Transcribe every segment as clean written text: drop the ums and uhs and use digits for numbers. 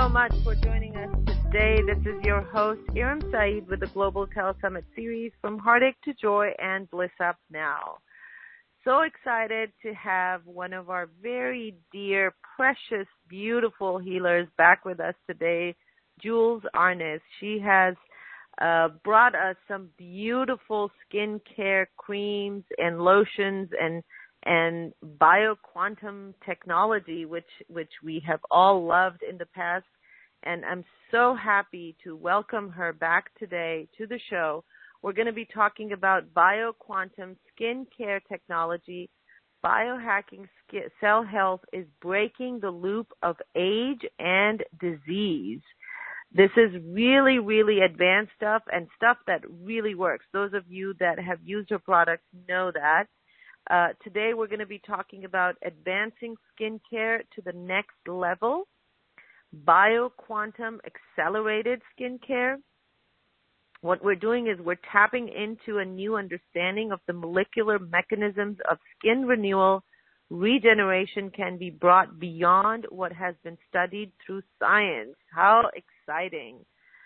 so much for joining us today. This is your host, Iram Saeed, with the Global Telesummit series From Heartache to Joy and Bliss Up Now. So excited to have one of our very dear, precious, beautiful healers back with us today, Jules Arness. She has brought us some beautiful skincare creams and lotions and bioquantum technology, which we have all loved in the past. And I'm so happy to welcome her back today to the show. We're going to be talking about bioquantum skincare technology. Biohacking cell health is breaking the loop of age and disease. This is really, really advanced stuff and stuff that really works. Those of you that have used her products know that. Today we're going to be talking about advancing skincare to the next level, bioquantum accelerated skincare. What we're doing is we're tapping into a new understanding of the molecular mechanisms of skin renewal. Regeneration can be brought beyond what has been studied through science. How exciting.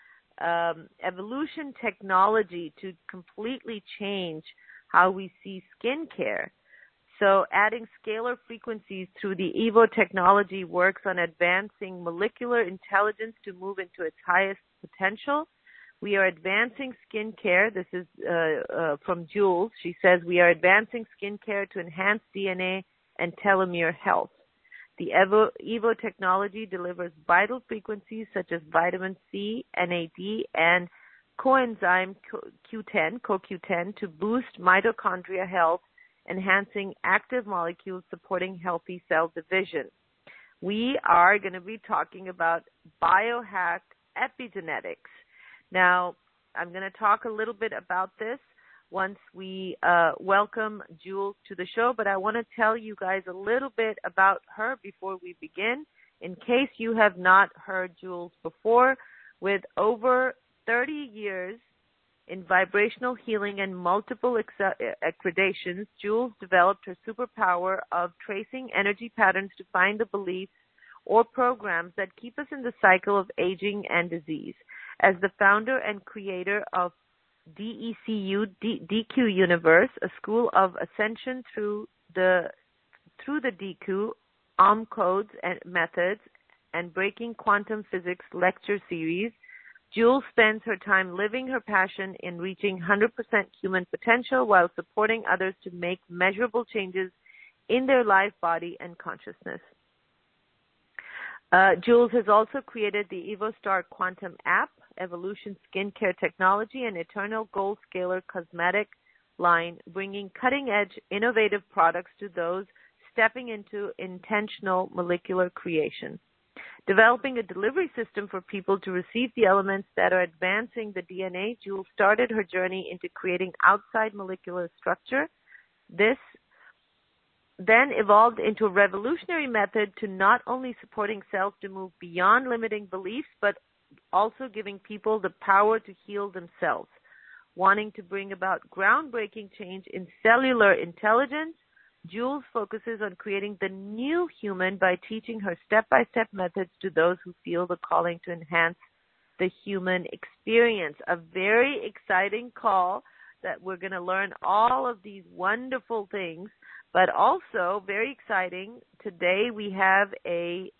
Evolution technology to completely change how we see skincare. So adding scalar frequencies through the EVO technology works on advancing molecular intelligence to move into its highest potential. We are advancing skincare. This is from Jules. She says, we are advancing skincare to enhance DNA and telomere health. The EVO technology delivers vital frequencies such as vitamin C, NAD, and coenzyme CoQ10 to boost mitochondria health, enhancing active molecules supporting healthy cell division. We are going to be talking about biohacked epigenetics. Now, I'm going to talk a little bit about this once we welcome Jules to the show, but I want to tell you guys a little bit about her before we begin. In case you have not heard Jules before, with over 30 years in vibrational healing and multiple accreditations, Jules developed her superpower of tracing energy patterns to find the beliefs or programs that keep us in the cycle of aging and disease. As the founder and creator of DECU, DQ Universe, a school of ascension through the DQ, codes and methods, and breaking quantum physics lecture series, Jules spends her time living her passion in reaching 100% human potential while supporting others to make measurable changes in their life, body, and consciousness. Jules has also created the EvoStar Quantum app, Evolution Skincare Technology, and Eternal Gold Scalar Cosmetic line, bringing cutting-edge, innovative products to those stepping into intentional molecular creation. Developing a delivery system for people to receive the elements that are advancing the DNA, Jules started her journey into creating outside molecular structure. This then evolved into a revolutionary method to not only supporting cells to move beyond limiting beliefs, but also giving people the power to heal themselves. Wanting to bring about groundbreaking change in cellular intelligence, Jules focuses on creating the new human by teaching her step-by-step methods to those who feel the calling to enhance the human experience. A very exciting call that we're going to learn all of these wonderful things, but also very exciting. Today we have a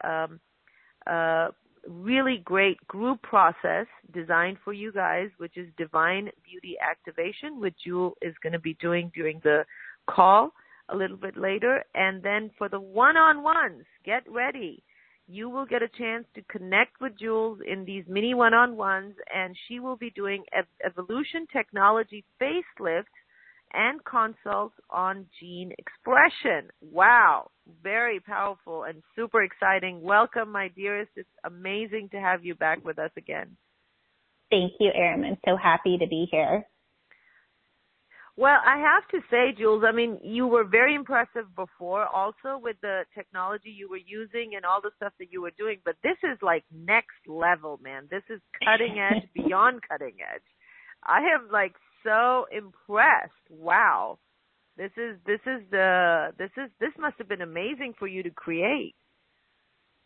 really great group process designed for you guys, which is Divine Beauty Activation, which Jules is going to be doing during the call a little bit later. And then for the one-on-ones, get ready. You will get a chance to connect with Jules in these mini one-on-ones, and she will be doing evolution technology facelifts and consults on gene expression. Wow, very powerful and super exciting. Welcome, my dearest. It's amazing to have you back with us again. Thank you, Erin. I'm so happy to be here. Well, I have to say, Jules, I mean, you were very impressive before also with the technology you were using and all the stuff that you were doing, but this is like next level, man. This is cutting edge, beyond cutting edge. I am like so impressed. Wow. This must have been amazing for you to create.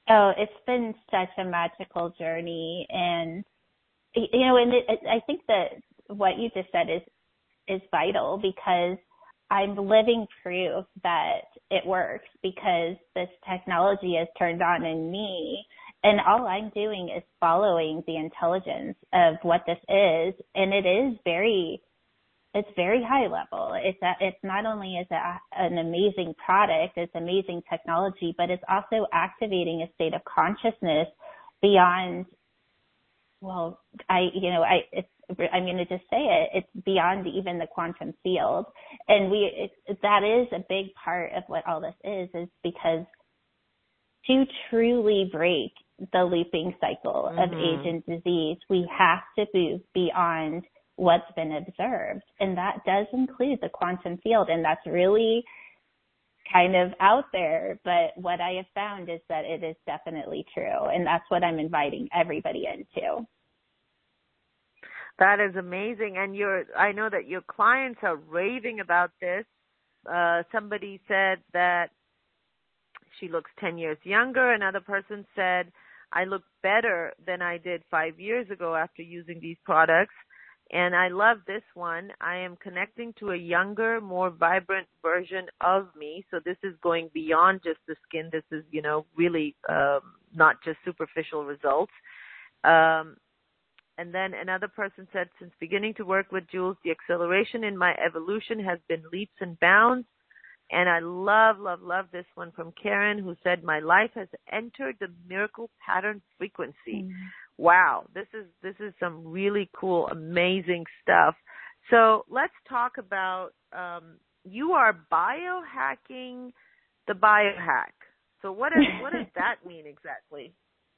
Oh, it's been such a magical journey. And, I think that what you just said is vital, because I'm living proof that it works, because this technology is turned on in me, and all I'm doing is following the intelligence of what this is. And it's very high level. It's not only is it an amazing product, it's amazing technology, but it's also activating a state of consciousness beyond, well, I'm going to just say it, it's beyond even the quantum field. And that is a big part of what all this is because to truly break the looping cycle of age and disease, we have to move beyond what's been observed. And that does include the quantum field. And that's really kind of out there. But what I have found is that it is definitely true. And that's what I'm inviting everybody into. That is amazing. And I know that your clients are raving about this. Somebody said that she looks 10 years younger. Another person said, I look better than I did 5 years ago after using these products. And I love this one. I am connecting to a younger, more vibrant version of me. So this is going beyond just the skin. This is, really not just superficial results. And then another person said, since beginning to work with Jules, the acceleration in my evolution has been leaps and bounds. And I love, love, love this one from Karen, who said, my life has entered the miracle pattern frequency. Wow, this is some really cool, amazing stuff. So let's talk about, you are biohacking the biohack. So what does that mean exactly?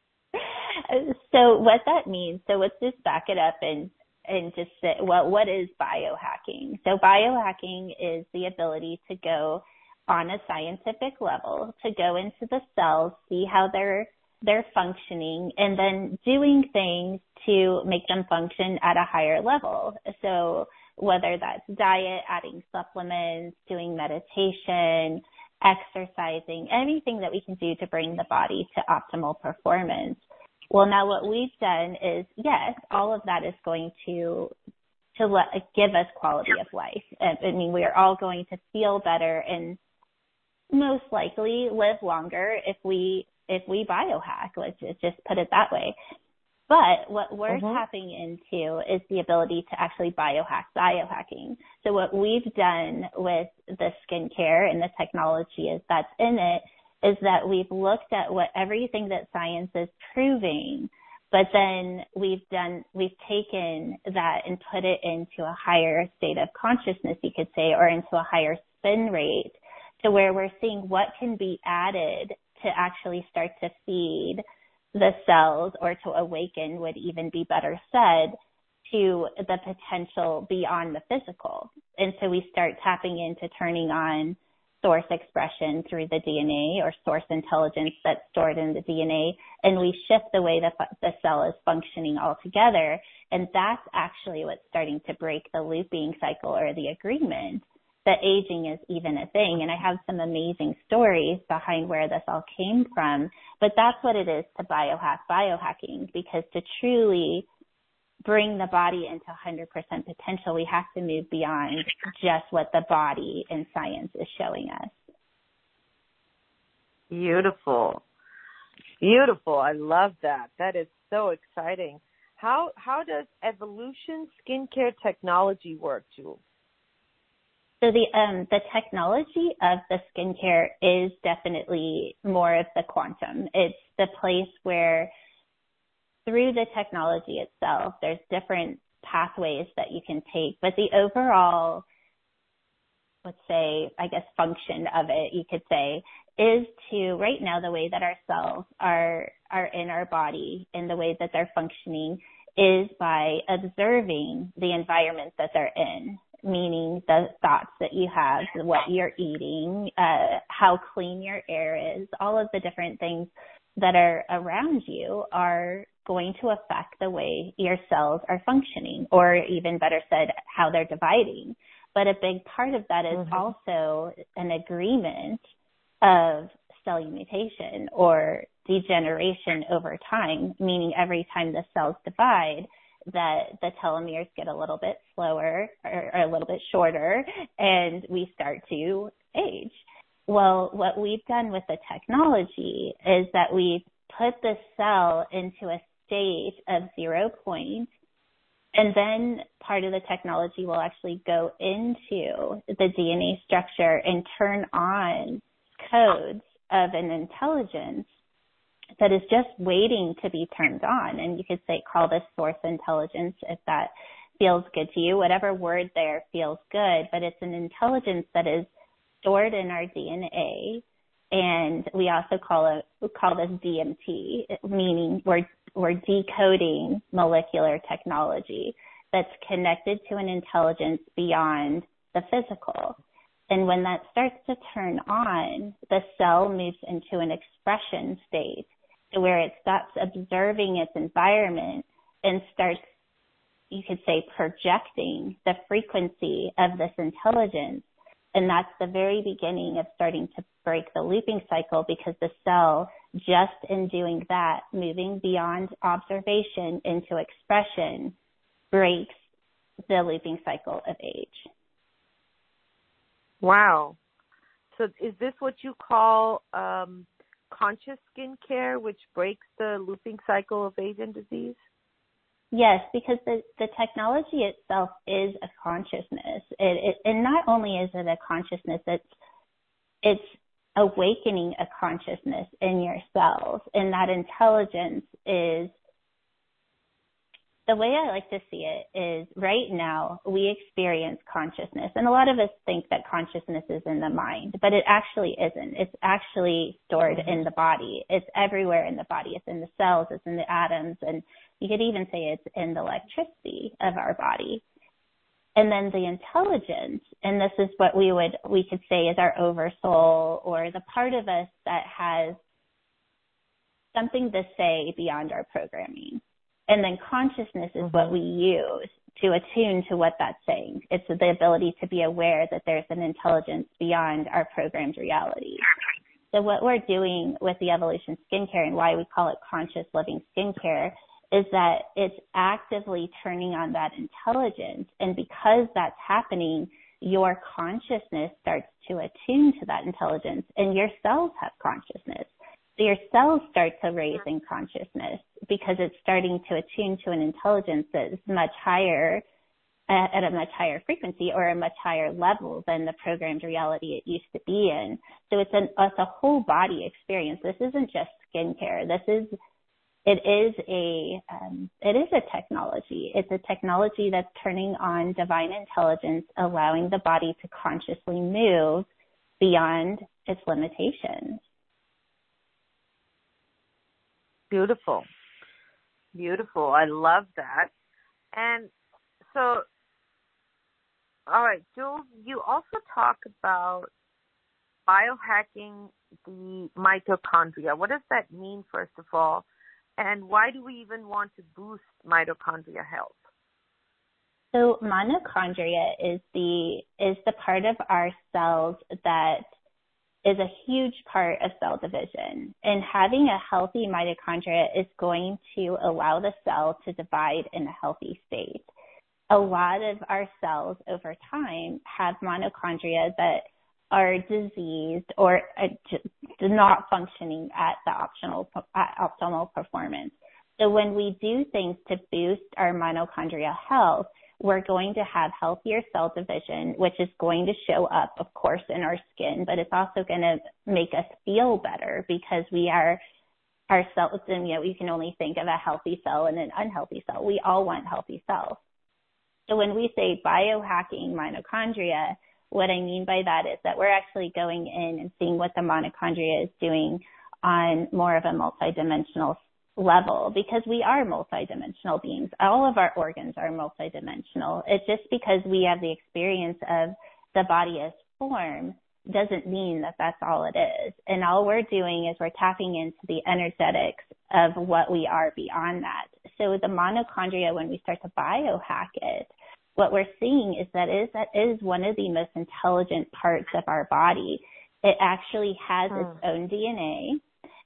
So what that means, so let's just back it up and just say, well, what is biohacking? So biohacking is the ability to go on a scientific level, to go into the cells, see how they're functioning, and then doing things to make them function at a higher level. So whether that's diet, adding supplements, doing meditation, exercising, anything that we can do to bring the body to optimal performance. Well, now what we've done is, yes, all of that is going to give us quality of life. I mean, we are all going to feel better and most likely live longer if we biohack. Let's just put it that way. But what we're tapping into is the ability to actually biohacking. So what we've done with the skincare and the technology that's in it is that we've looked at everything that science is proving, but then we've taken that and put it into a higher state of consciousness, you could say, or into a higher spin rate, to where we're seeing what can be added to actually start to feed the cells, or to awaken would even be better said, to the potential beyond the physical. And so we start tapping into turning on source expression through the DNA, or source intelligence that's stored in the DNA, and we shift the way that the cell is functioning altogether. And that's actually what's starting to break the looping cycle, or the agreement that aging is even a thing. And I have some amazing stories behind where this all came from, but that's what it is to biohacking, because to truly bring the body into 100% potential, we have to move beyond just what the body and science is showing us. Beautiful. Beautiful. I love that. That is so exciting. How does Evolution Skincare technology work, Jules? So the technology of the skincare is definitely more of the quantum. It's the place where, through the technology itself, there's different pathways that you can take, but the overall, let's say, I guess, function of it, you could say, is to, right now, the way that our cells are in our body and the way that they're functioning is by observing the environment that they're in, meaning the thoughts that you have, what you're eating, how clean your air is, all of the different things that are around you are going to affect the way your cells are functioning, or even better said, how they're dividing. But a big part of that is also an agreement of cellular mutation, or degeneration over time, meaning every time the cells divide, that the telomeres get a little bit slower or a little bit shorter, and we start to age. Well, what we've done with the technology is that we've put the cell into a state of 0 point, and then part of the technology will actually go into the DNA structure and turn on codes of an intelligence that is just waiting to be turned on. And you could say, call this source intelligence if that feels good to you. Whatever word there feels good, but it's an intelligence that is stored in our DNA. And we also call this DMT, meaning we're decoding molecular technology that's connected to an intelligence beyond the physical. And when that starts to turn on, the cell moves into an expression state where it stops observing its environment and starts, you could say, projecting the frequency of this intelligence. And that's the very beginning of starting to break the looping cycle, because the cell, just in doing that, moving beyond observation into expression, breaks the looping cycle of age. Wow. So is this what you call conscious skincare, which breaks the looping cycle of age and disease? Yes, because the technology itself is a consciousness. And not only is it a consciousness, it's awakening a consciousness in your cells. And that intelligence is, the way I like to see it is, right now we experience consciousness. And a lot of us think that consciousness is in the mind, but it actually isn't. It's actually stored in the body. It's everywhere in the body. It's in the cells, it's in the atoms, and you could even say it's in the electricity of our body. And then the intelligence, and this is what we could say is our oversoul, or the part of us that has something to say beyond our programming. And then consciousness is what we use to attune to what that's saying. It's the ability to be aware that there's an intelligence beyond our programmed reality. So what we're doing with the Evolution Skincare, and why we call it conscious living skincare, is that it's actively turning on that intelligence. And because that's happening, your consciousness starts to attune to that intelligence, and your cells have consciousness. So your cells start to raise in consciousness because it's starting to attune to an intelligence that is much higher, at a much higher frequency or a much higher level than the programmed reality it used to be in. So it's a whole body experience. This isn't just skincare. It is a technology. It's a technology that's turning on divine intelligence, allowing the body to consciously move beyond its limitations. Beautiful. Beautiful. I love that. And so, all right, Jules, you also talk about biohacking the mitochondria. What does that mean, first of all? And why do we even want to boost mitochondria health? So mitochondria is the part of our cells that is a huge part of cell division. And having a healthy mitochondria is going to allow the cell to divide in a healthy state. A lot of our cells over time have mitochondria that are diseased or not functioning at the optimal performance. So when we do things to boost our mitochondrial health, we're going to have healthier cell division, which is going to show up, of course, in our skin, but it's also going to make us feel better because our cells, and you can only think of a healthy cell and an unhealthy cell. We all want healthy cells. So when we say biohacking mitochondria, what I mean by that is that we're actually going in and seeing what the mitochondria is doing on more of a multidimensional level, because we are multidimensional beings. All of our organs are multidimensional. It's just because we have the experience of the body as form doesn't mean that that's all it is. And all we're doing is we're tapping into the energetics of what we are beyond that. So the mitochondria, when we start to biohack it, what we're seeing is that is one of the most intelligent parts of our body. It actually has its own DNA.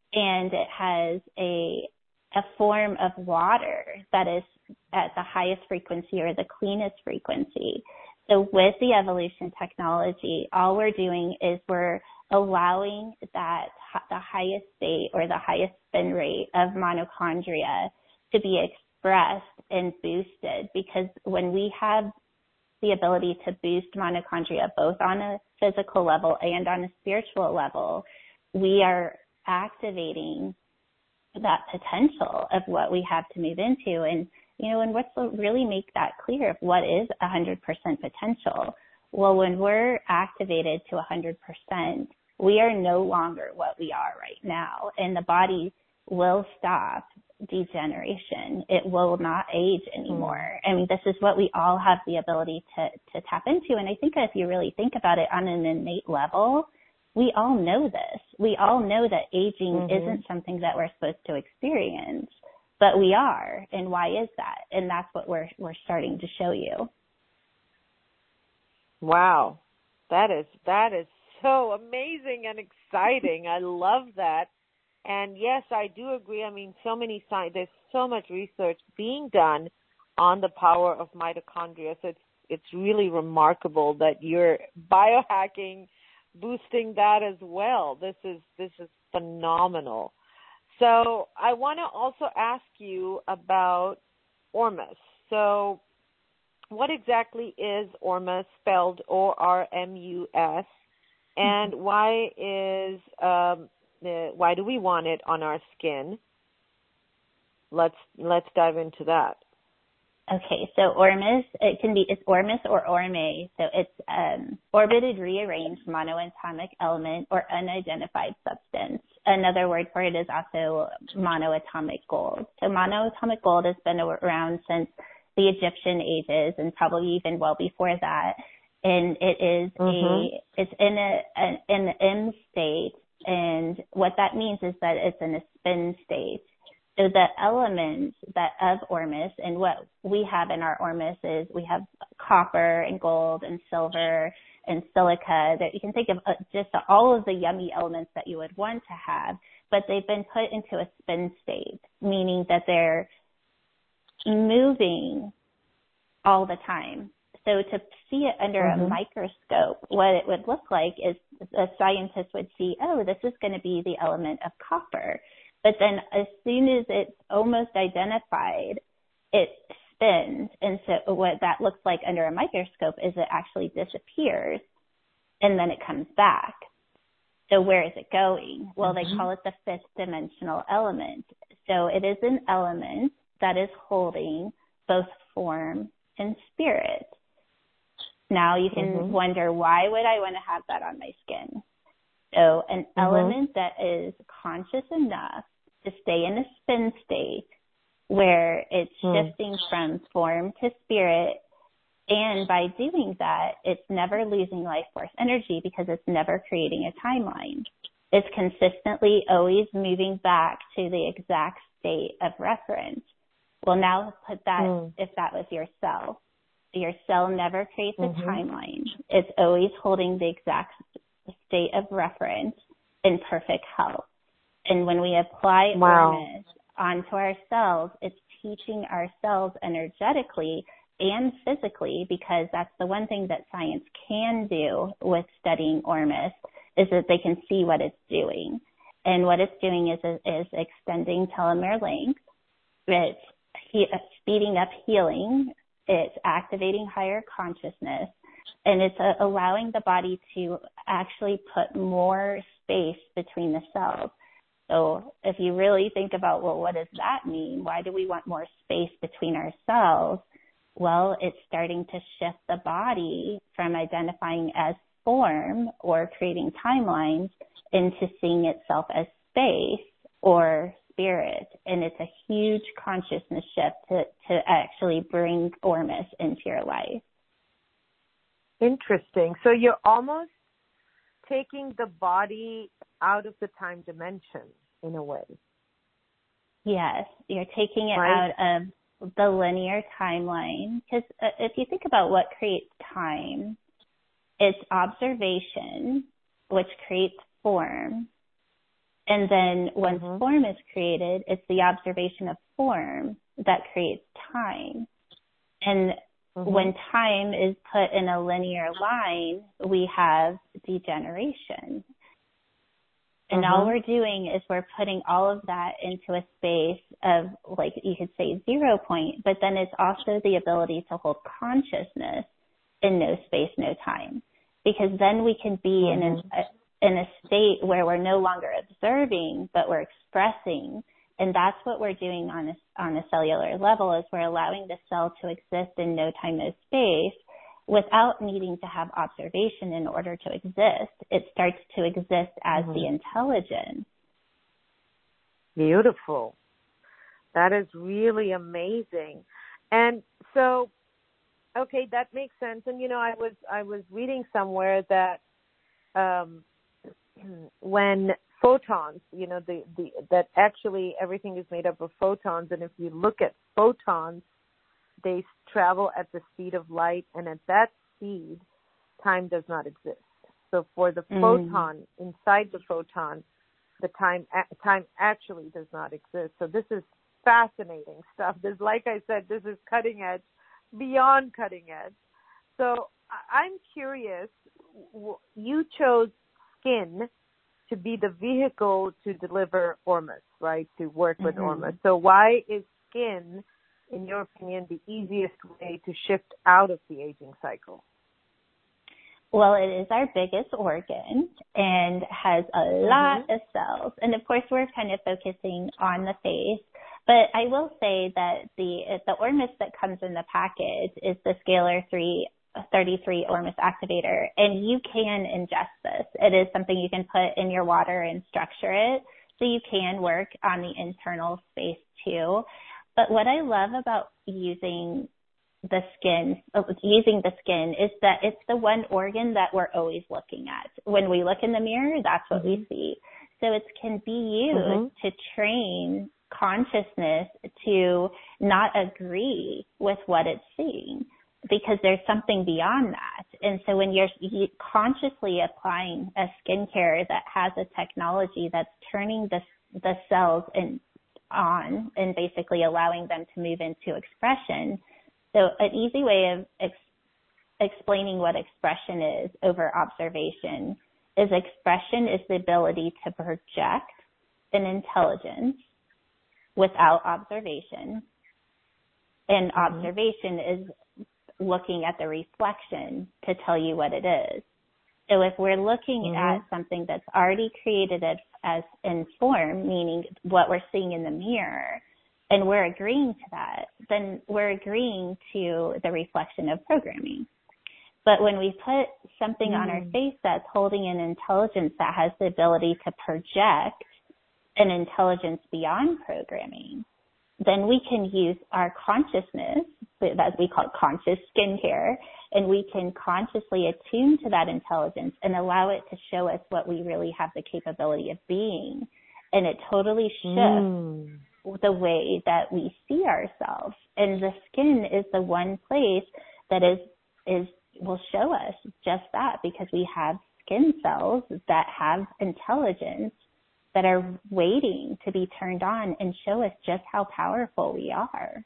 and it has a form of water that is at the highest frequency or the cleanest frequency. So with the evolution technology, all we're doing is we're allowing that the highest state or the highest spin rate of mitochondria to be expressed and boosted, because when we have the ability to boost mitochondria both on a physical level and on a spiritual level, we are activating that potential of what we have to move into. And, you know, and what's to really make that clear of what is 100% potential? Well, when we're activated to 100%, we are no longer what we are right now, and the body will stop degeneration. It will not age anymore. I mean, this is what we all have the ability to tap into. And I think if you really think about it on an innate level, we all know this. We all know that aging isn't something that we're supposed to experience, but we are. And why is that? And that's what we're starting to show you. Wow. That is so amazing and exciting. I love that. And yes, I do agree. I mean, there's so much research being done on the power of mitochondria. So it's really remarkable that you're biohacking, boosting that as well. This is phenomenal. So I want to also ask you about Ormus. So what exactly is Ormus, spelled ORMUS, and why do we want it on our skin? Let's dive into that. Okay, so Ormus, it's Ormus or Orme. So it's orbited rearranged monoatomic element or unidentified substance. Another word for it is also monoatomic gold. So monoatomic gold has been around since the Egyptian ages and probably even well before that. And it is it's in an M state. And what that means is that it's in a spin state. So the elements of Ormus, and what we have in our Ormus is we have copper and gold and silver and silica, that you can think of just all of the yummy elements that you would want to have, but they've been put into a spin state, meaning that they're moving all the time. So to see it under a microscope, what it would look like is a scientist would see, oh, this is going to be the element of copper. But then as soon as it's almost identified, it spins. And so what that looks like under a microscope is it actually disappears and then it comes back. So where is it going? Well, they call it the fifth dimensional element. So it is an element that is holding both form and spirit. Now you can wonder, why would I want to have that on my skin? So an element that is conscious enough to stay in a spin state where it's shifting from form to spirit, and by doing that, it's never losing life force energy because it's never creating a timeline. It's consistently always moving back to the exact state of reference. Well, now put that, if that was your cell. Your cell never creates a timeline. It's always holding the exact state of reference in perfect health. And when we apply Ormus onto our cells, it's teaching our cells energetically and physically, because that's the one thing that science can do with studying Ormus, is that they can see what it's doing. And what it's doing is extending telomere length. It's speeding up healing. It's activating higher consciousness, and it's allowing the body to actually put more space between the cells. So if you really think about, well, what does that mean? Why do we want more space between our cells? Well, it's starting to shift the body from identifying as form or creating timelines into seeing itself as space or spirit. And it's a huge consciousness shift to actually bring Ormus into your life. Interesting. So you're almost taking the body out of the time dimension in a way. Yes, you're taking it out of the linear timeline. Because if you think about what creates time, it's observation, which creates form, And then once Mm-hmm. form is created, it's the observation of form that creates time. And Mm-hmm. when time is put in a linear line, we have degeneration. And all we're doing is we're putting all of that into a space of, like you could say, 0 point, but then it's also the ability to hold consciousness in no space, no time. Because then we can be in a state where we're no longer observing, but we're expressing. And that's what we're doing on a cellular level, is we're allowing the cell to exist in no time, no space without needing to have observation in order to exist. It starts to exist as the intelligence. Beautiful. That is really amazing. And so, okay, that makes sense. And, you know, I was reading somewhere that when photons, you know, that actually everything is made up of photons. And if you look at photons, they travel at the speed of light. And at that speed, time does not exist. So for the photon, inside the photon, the time actually does not exist. So this is fascinating stuff. This, like I said, this is cutting edge, beyond cutting edge. So I'm curious, you chose skin to be the vehicle to deliver Ormus, right, to work with Ormus. So why is skin, in your opinion, the easiest way to shift out of the aging cycle? Well, it is our biggest organ and has a lot of cells. And of course, we're kind of focusing on the face. But I will say that the Ormus that comes in the package is the Scalar 33 Ormus activator. And you can ingest this. It is something you can put in your water and structure it. So you can work on the internal space too. But what I love about using the skin is that it's the one organ that we're always looking at. When we look in the mirror, that's what we see. So it can be used to train consciousness to not agree with what it's seeing, because there's something beyond that. And so when you're consciously applying a skincare that has a technology that's turning the cells on and basically allowing them to move into expression. So an easy way of explaining what expression is over observation is expression is the ability to project an intelligence without observation. And observation is looking at the reflection to tell you what it is. So if we're looking at something that's already created as in form, meaning what we're seeing in the mirror, and we're agreeing to that, then we're agreeing to the reflection of programming. But when we put something on our face that's holding an intelligence that has the ability to project an intelligence beyond programming, then we can use our consciousness, that we call conscious skincare, and we can consciously attune to that intelligence and allow it to show us what we really have the capability of being. And it totally shifts the way that we see ourselves. And the skin is the one place that will show us just that, because we have skin cells that have intelligence that are waiting to be turned on and show us just how powerful we are.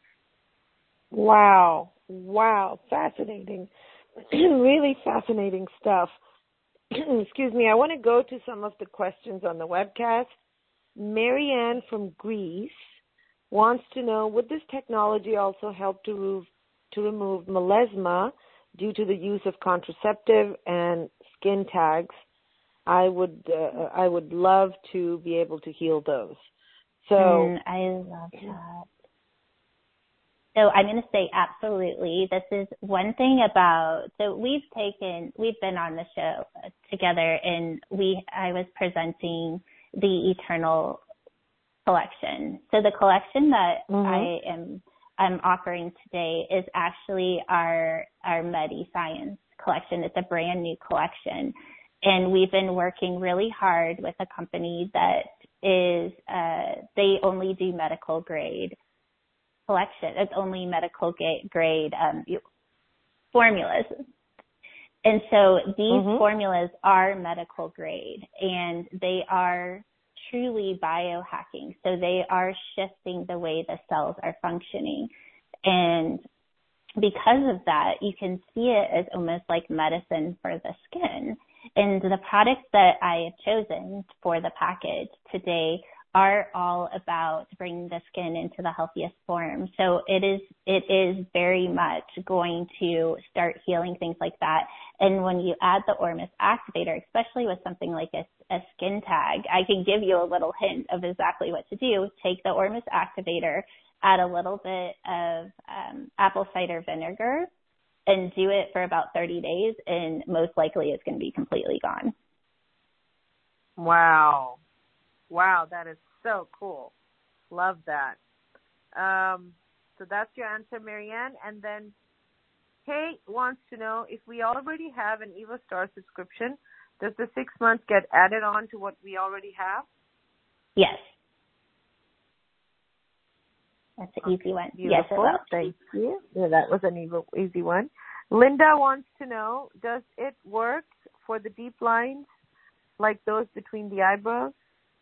Wow. Fascinating. Really fascinating stuff. Excuse me. I want to go to some of the questions on the webcast. Marianne from Greece wants to know, would this technology also help to remove melasma due to the use of contraceptive and skin tags? I would love to be able to heal those. So I love that. So I'm going to say absolutely. This is one thing so we've been on the show together, and I was presenting the Eternal collection. So the collection that I'm offering today is actually our Medi-Science collection. It's a brand new collection. And we've been working really hard with a company that is, they only do medical grade collection. It's only medical grade formulas. And so these formulas are medical grade, and they are truly biohacking. So they are shifting the way the cells are functioning. And because of that, you can see it as almost like medicine for the skin. And the products that I have chosen for the package today are all about bringing the skin into the healthiest form. So it is very much going to start healing things like that. And when you add the Ormus activator, especially with something like a skin tag, I can give you a little hint of exactly what to do. Take the Ormus activator, add a little bit of apple cider vinegar, and do it for about 30 days, and most likely it's going to be completely gone. Wow. Wow, that is so cool. Love that. So that's your answer, Marianne. And then Kate wants to know if we already have an EvoStar subscription, does the 6 months get added on to what we already have? Yes. That's an easy one. Beautiful. Yes, it will. Thank you. Yeah, that was an easy one. Linda wants to know, does it work for the deep lines like those between the eyebrows?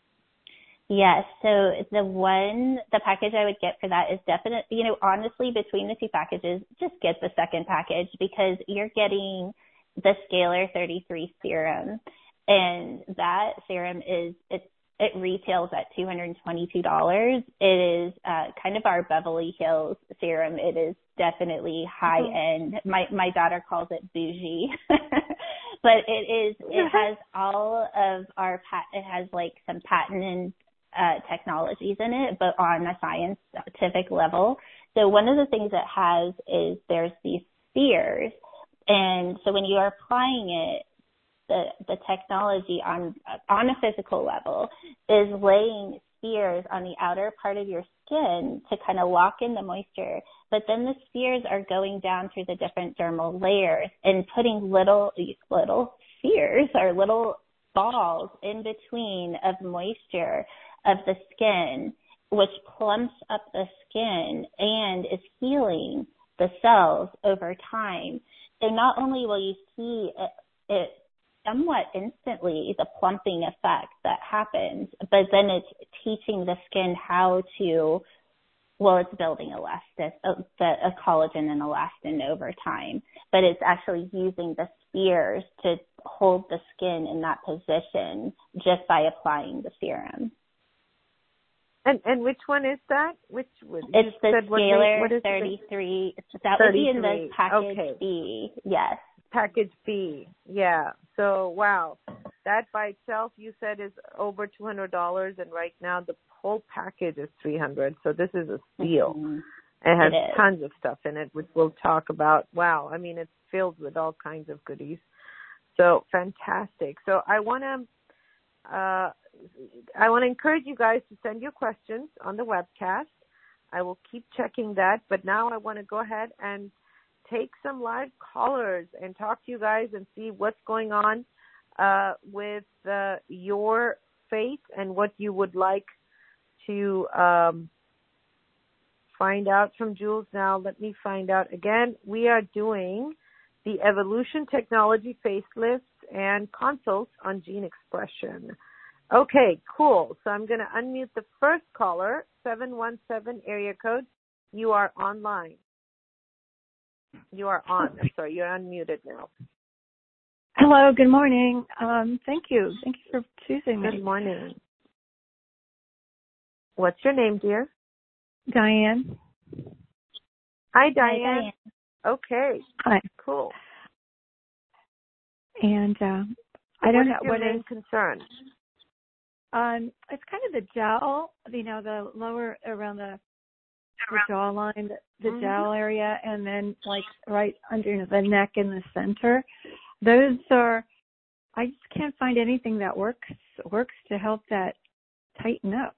Yes. So the package I would get for that is definitely, honestly, between the two packages, just get the second package because you're getting the Scalar 33 serum. And that serum it retails at $222. It is kind of our Beverly Hills serum. It is definitely high end. My daughter calls it bougie, but it has all of it has like some patented technologies in it, but on a scientific level. So one of the things it has is there's these spheres. And so when you are applying it, the technology on a physical level is laying spheres on the outer part of your skin to kind of lock in the moisture. But then the spheres are going down through the different dermal layers and putting little spheres or little balls in between of moisture of the skin, which plumps up the skin and is healing the cells over time. So not only will you see it somewhat instantly, the plumping effect that happens, but then it's teaching the skin how to, it's building a collagen and elastin over time, but it's actually using the spheres to hold the skin in that position just by applying the serum. And which one is that? It's the Scalar 33. That would be in the package B. Yes. Package B. Yeah. So, wow. That by itself, you said, is over $200, and right now the whole package is $300. So this is a steal. Mm-hmm. It has tons of stuff in it, which we'll talk about. Wow. I mean, it's filled with all kinds of goodies. So fantastic. So I want to encourage you guys to send your questions on the webcast. I will keep checking that, but now I want to go ahead and take some live callers and talk to you guys and see what's going on with your faith and what you would like to find out from Jules. Now, let me find out again. We are doing the Evolution Technology facelifts and consults on gene expression. Okay, cool. So I'm going to unmute the first caller, 717 area code. You are online. You are on. I'm sorry, you're unmuted now. Hello, good morning. Thank you. Thank you for choosing me. Good morning. What's your name, dear? Diane. Hi, Diane. Okay. Hi. Cool. And I don't know what is your main concern. It's kind of the jowl, the lower around the jawline, the jowl area, and then like right under the neck in the center. Those are, I just can't find anything that works to help that tighten up.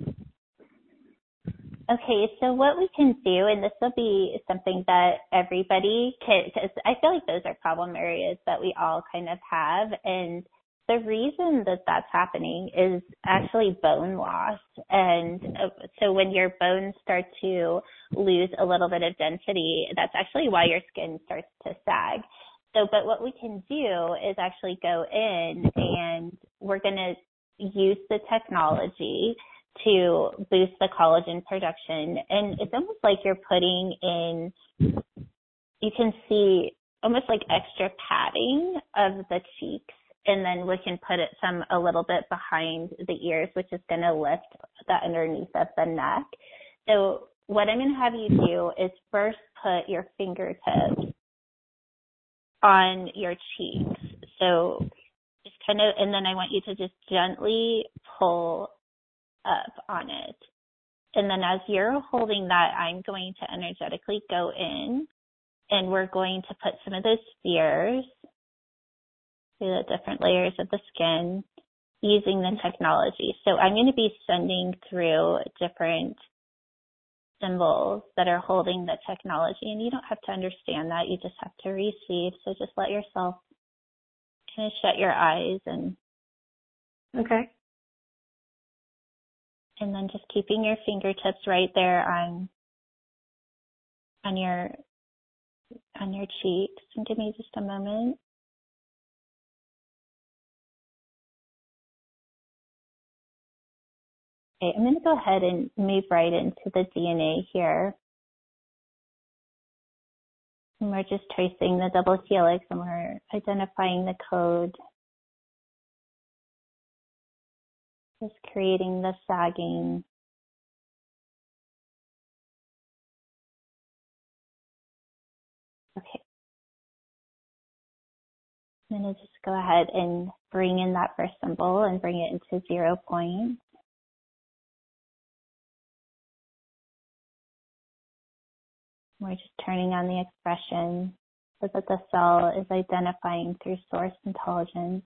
Okay, so what we can do, and this will be something that everybody can, because I feel like those are problem areas that we all kind of have, and the reason that that's happening is actually bone loss. And so when your bones start to lose a little bit of density, that's actually why your skin starts to sag. So, but what we can do is actually go in and we're going to use the technology to boost the collagen production. And it's almost like you're putting in, you can see almost like extra padding of the cheeks. And then we can put it a little bit behind the ears, which is going to lift the underneath of the neck. So what I'm going to have you do is first put your fingertips on your cheeks. So just kind of, and then I want you to just gently pull up on it. And then as you're holding that, I'm going to energetically go in, and we're going to put some of those spheres through the different layers of the skin using the technology. So I'm going to be sending through different symbols that are holding the technology, and you don't have to understand that. You just have to receive. So just let yourself kind of shut your eyes and Okay. And then just keeping your fingertips right there on your cheeks. And give me just a moment. Okay, I'm going to go ahead and move right into the DNA here. And we're just tracing the double helix, and we're identifying the code. Just creating the sagging. Okay. I'm going to just go ahead and bring in that first symbol and bring it into 0 point. We're just turning on the expression so that the cell is identifying through source intelligence.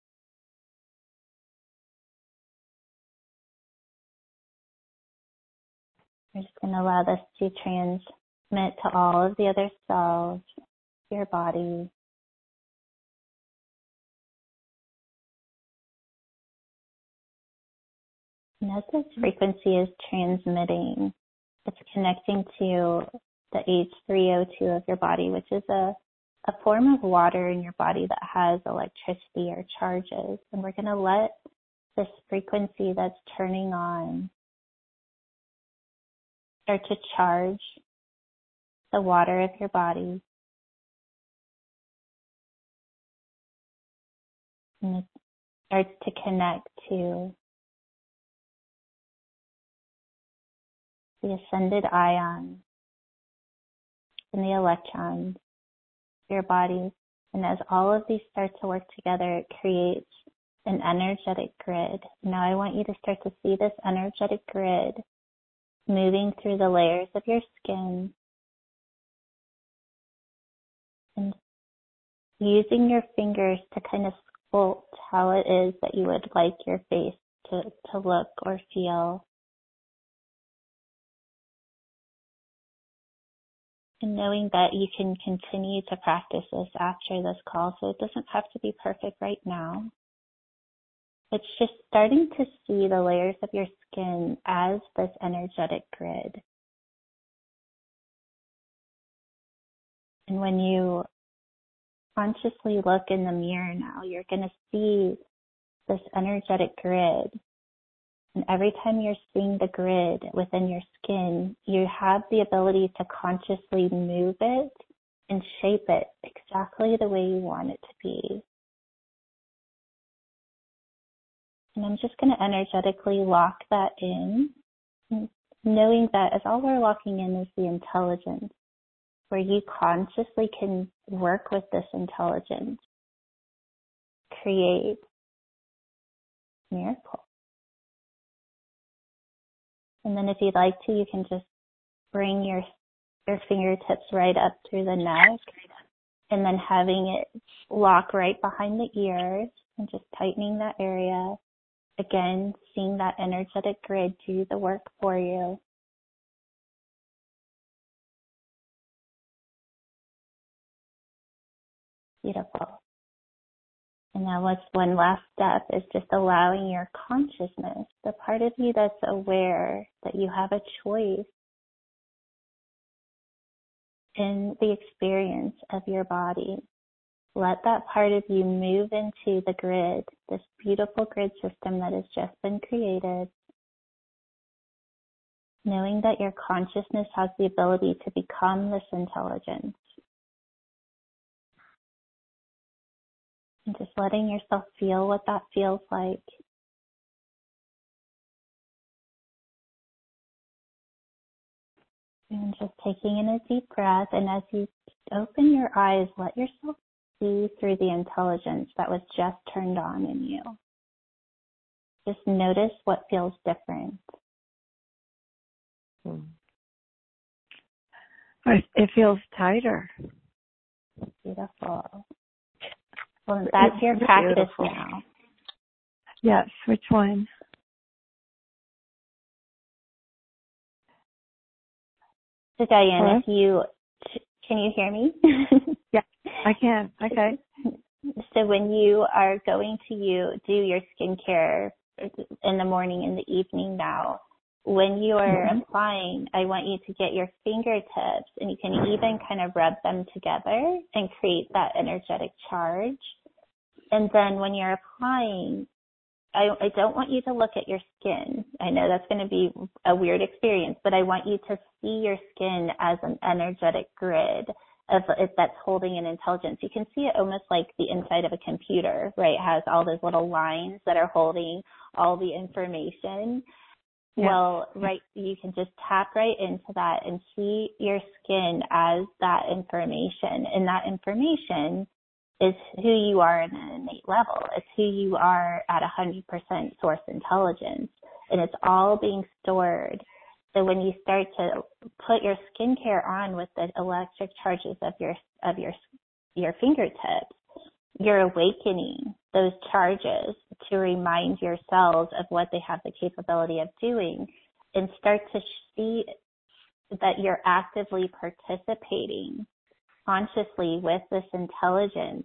We're just going to allow this to transmit to all of the other cells, your body. And as this frequency is transmitting, it's connecting to the H3O2 of your body, which is a form of water in your body that has electricity or charges. And we're going to let this frequency that's turning on start to charge the water of your body. And it starts to connect to the ascended ions and the electrons of your body. And as all of these start to work together, it creates an energetic grid. Now I want you to start to see this energetic grid moving through the layers of your skin and using your fingers to kind of sculpt how it is that you would like your face to look or feel. And knowing that you can continue to practice this after this call, so it doesn't have to be perfect right now. It's just starting to see the layers of your skin as this energetic grid. And when you consciously look in the mirror now, you're going to see this energetic grid. And every time you're seeing the grid within your skin, you have the ability to consciously move it and shape it exactly the way you want it to be. And I'm just going to energetically lock that in, knowing that as all we're locking in is the intelligence, where you consciously can work with this intelligence, create miracles. And then if you'd like to, you can just bring your fingertips right up through the neck and then having it lock right behind the ears and just tightening that area. Again, seeing that energetic grid do the work for you. Beautiful. And now what's one last step is just allowing your consciousness, the part of you that's aware that you have a choice in the experience of your body. Let that part of you move into the grid, this beautiful grid system that has just been created, knowing that your consciousness has the ability to become this intelligence. And just letting yourself feel what that feels like. And just taking in a deep breath, and as you open your eyes, let yourself see through the intelligence that was just turned on in you. Just notice what feels different. It feels tighter. Beautiful. Well, that's your practice now. Yes, which one? So Diane, can you hear me? Yeah, I can. Okay. So when you are going to do your skincare in the morning and the evening now, when you are applying, I want you to get your fingertips, and you can even kind of rub them together and create that energetic charge. And then when you're applying, I don't want you to look at your skin. I know that's going to be a weird experience, but I want you to see your skin as an energetic grid that's holding an intelligence. You can see it almost like the inside of a computer, right? It has all those little lines that are holding all the information. Yeah. Well, right, you can just tap right into that and see your skin as that information. And that information is who you are in an innate level. It's who you are at 100% source intelligence. And it's all being stored. So when you start to put your skincare on with the electric charges of your fingertips, you're awakening those charges to remind your cells of what they have the capability of doing, and start to see that you're actively participating consciously with this intelligence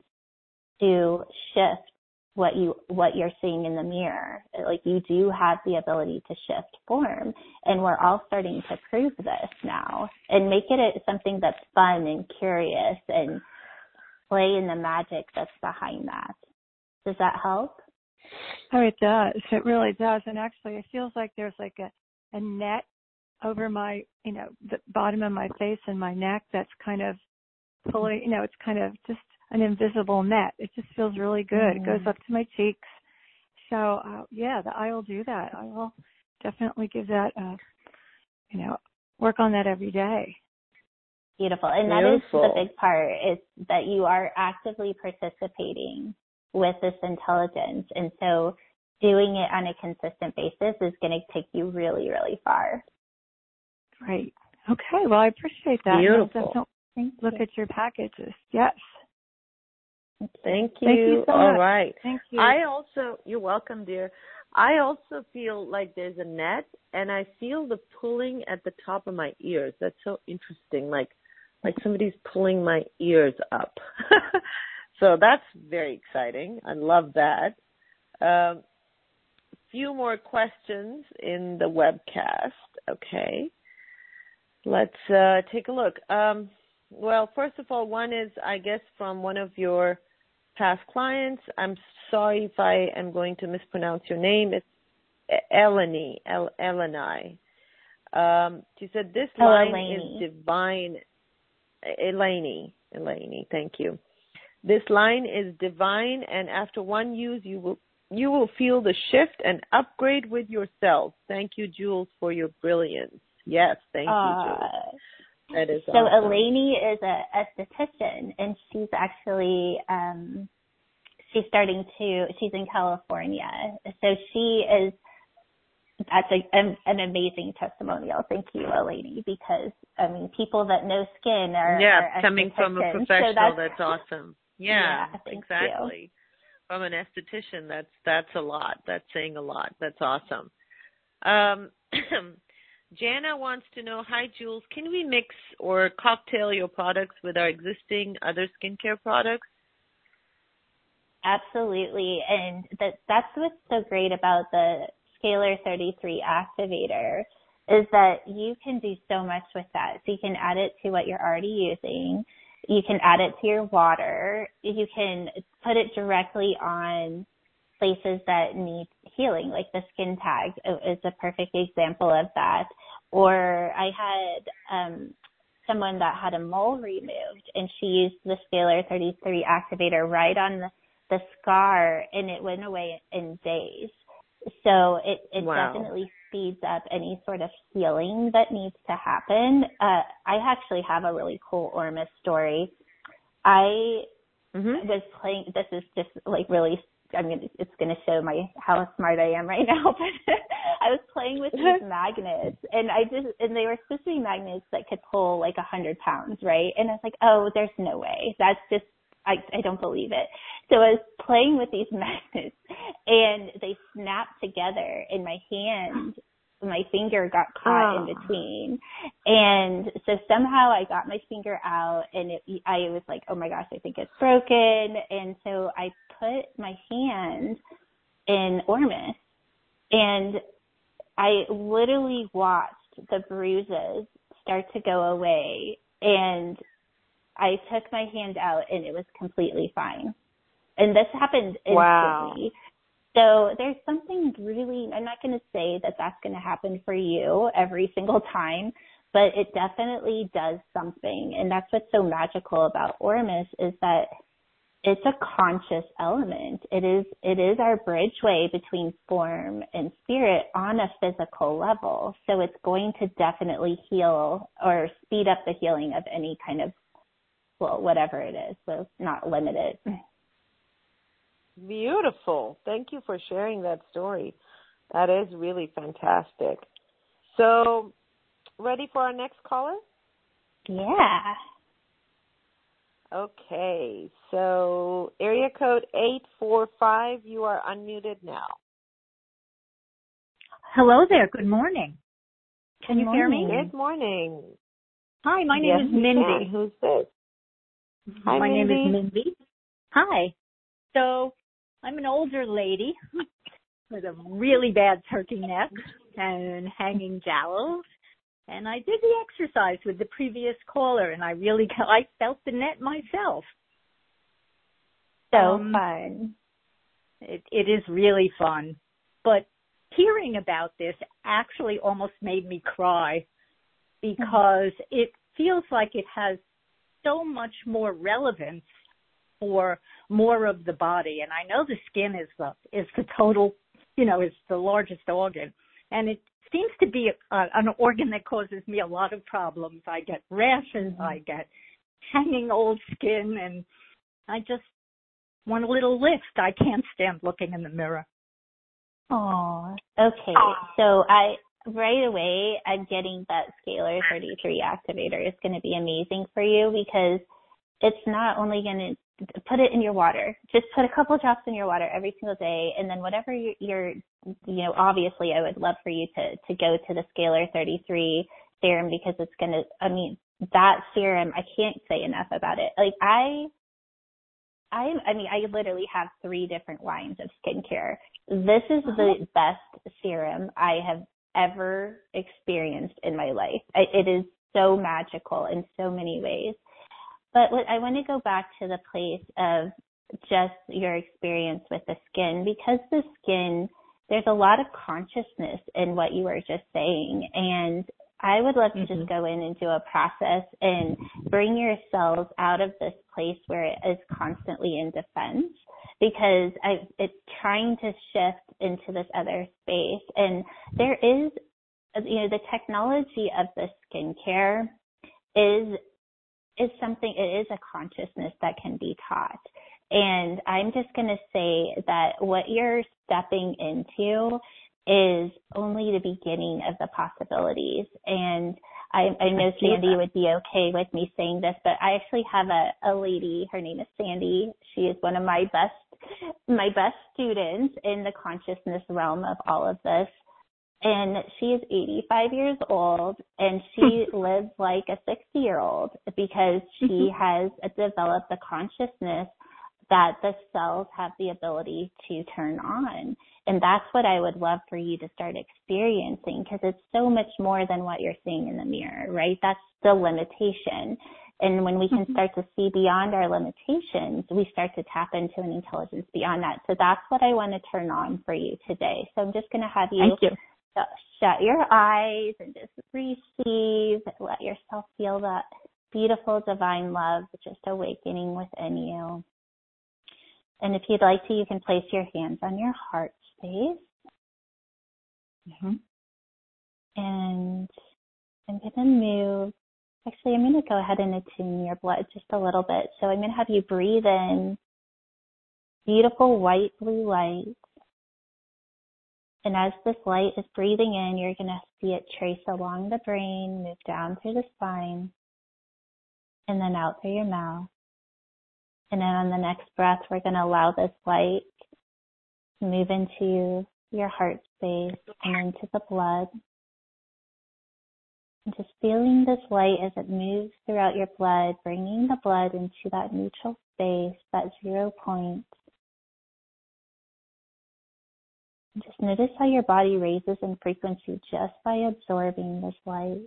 to shift what you're seeing in the mirror. Like, you do have the ability to shift form, and we're all starting to prove this now and make it something that's fun and curious and play in the magic that's behind that. Does that help? Oh, it does. It really does. And actually, it feels like there's like a net over my, the bottom of my face and my neck that's kind of pulling, it's kind of just an invisible net. It just feels really good. Mm-hmm. It goes up to my cheeks. So, I will do that. I will definitely give that, work on that every day. Beautiful. And that is the big part, is that you are actively participating with this intelligence. And so doing it on a consistent basis is going to take you really, really far. Great. Okay. Well, I appreciate that. Beautiful. Don't look at your packages. Yes. Thank you. Thank you so All much. right. Thank you. You're welcome, dear. I also feel like there's a net, and I feel the pulling at the top of my ears. That's so interesting. Like somebody's pulling my ears up. So that's very exciting. I love that. Few more questions in the webcast. Okay. Let's take a look. Well, first of all, one is, I guess, from one of your past clients. I'm sorry if I am going to mispronounce your name. It's Eleni. She said, this line is divine. Eleni, thank you. This line is divine, and after one use, you will feel the shift and upgrade with yourself. Thank you, Jules, for your brilliance. Yes, thank you, Jules. That is so awesome. Eleni is a esthetician, and she's actually she's in California. So that's an amazing testimonial. Thank you, Eleni, because people that know skin are coming from a professional. That's awesome. Yeah, thank exactly. You. From an esthetician, that's a lot. That's saying a lot. That's awesome. Jana wants to know, hi, Jules, can we mix or cocktail your products with our existing other skincare products? Absolutely. And that's what's so great about the Scalar 33 activator, is that you can do so much with that. So you can add it to what you're already using. you can add it to your water. You can put it directly on places that need healing, like the skin tag is a perfect example of that. Or I had someone that had a mole removed, and she used the Scalar 33 activator right on the scar, and it went away in days. So it Wow. definitely speeds up any sort of healing that needs to happen. I actually have a really cool Ormus story. I was playing, this is just like really, I mean, it's going to show how smart I am right now, but I was playing with these magnets, and they were supposed to be magnets that could pull like 100 pounds, right? And I was like, oh, there's no way. That's just, I don't believe it. So I was playing with these magnets, and they snapped together in my hand. My finger got caught in between. And so somehow I got my finger out, and I was like, oh my gosh, I think it's broken. And so I put my hand in Ormus, and I literally watched the bruises start to go away, and I took my hand out, and it was completely fine. And this happened instantly. Wow. So there's something really, I'm not going to say that that's going to happen for you every single time, but it definitely does something. And that's what's so magical about Ormus, is that it's a conscious element. It is our bridgeway between form and spirit on a physical level. So it's going to definitely heal or speed up the healing of any kind of, well, whatever it is. So it's not limited. Beautiful. Thank you for sharing that story. That is really fantastic. So, ready for our next caller? Yeah. Okay. So, area code 845, you are unmuted now. Hello there. Good morning. Can you hear me? Good morning. Hi, my name is Mindy. Who's this? Hi, my Mindy. name is Mindy. Hi. So, I'm an older lady with a really bad turkey neck and hanging jowls. And I did the exercise with the previous caller, and I felt the net myself. So fun. It is really fun. But hearing about this actually almost made me cry, because it feels like it has so much more relevance for more of the body. And I know the skin is the total, is the largest organ. And it seems to be an organ that causes me a lot of problems. I get rashes, I get hanging old skin, and I just want a little lift. I can't stand looking in the mirror. Oh, okay. So right away, I'm getting that Scalar 33 activator is going to be amazing for you, because it's not only going to put it in your water. Just put a couple drops in your water every single day, and then whatever you're obviously I would love for you to go to the Scalar 33 serum, because it's going to, that serum, I can't say enough about it. Like I literally have 3 different lines of skincare. This is the best serum I have ever experienced in my life. It is so magical in so many ways. But I want to go back to the place of just your experience with the skin, because the skin, there's a lot of consciousness in what you were just saying. And I would love to just go in and do a process and bring your cells out of this place where it is constantly in defense, because it's trying to shift into this other space. And there is, the technology of the skincare is something, it is a consciousness that can be taught. And I'm just going to say that what you're stepping into is only the beginning of the possibilities. And I know Sandy would be okay with me saying this, but I actually have a lady, her name is Sandy. She is one of my best students in the consciousness realm of all of this. And she is 85 years old, and she lives like a 60-year-old, because she has developed the consciousness that the cells have the ability to turn on. And that's what I would love for you to start experiencing, because it's so much more than what you're seeing in the mirror, right? That's the limitation. And when we can start to see beyond our limitations, we start to tap into an intelligence beyond that. So that's what I want to turn on for you today. So I'm just going to have you, shut your eyes and just receive, let yourself feel that beautiful divine love just awakening within you. And if you'd like to, you can place your hands on your heart space. And I'm going to move. Actually, I'm going to go ahead and attune your blood just a little bit. So I'm going to have you breathe in beautiful white blue light. And as this light is breathing in, you're going to see it trace along the brain, move down through the spine, and then out through your mouth. And then on the next breath, we're going to allow this light to move into your heart space and into the blood. And just feeling this light as it moves throughout your blood, bringing the blood into that neutral space, that 0 point. And just notice how your body raises in frequency just by absorbing this light.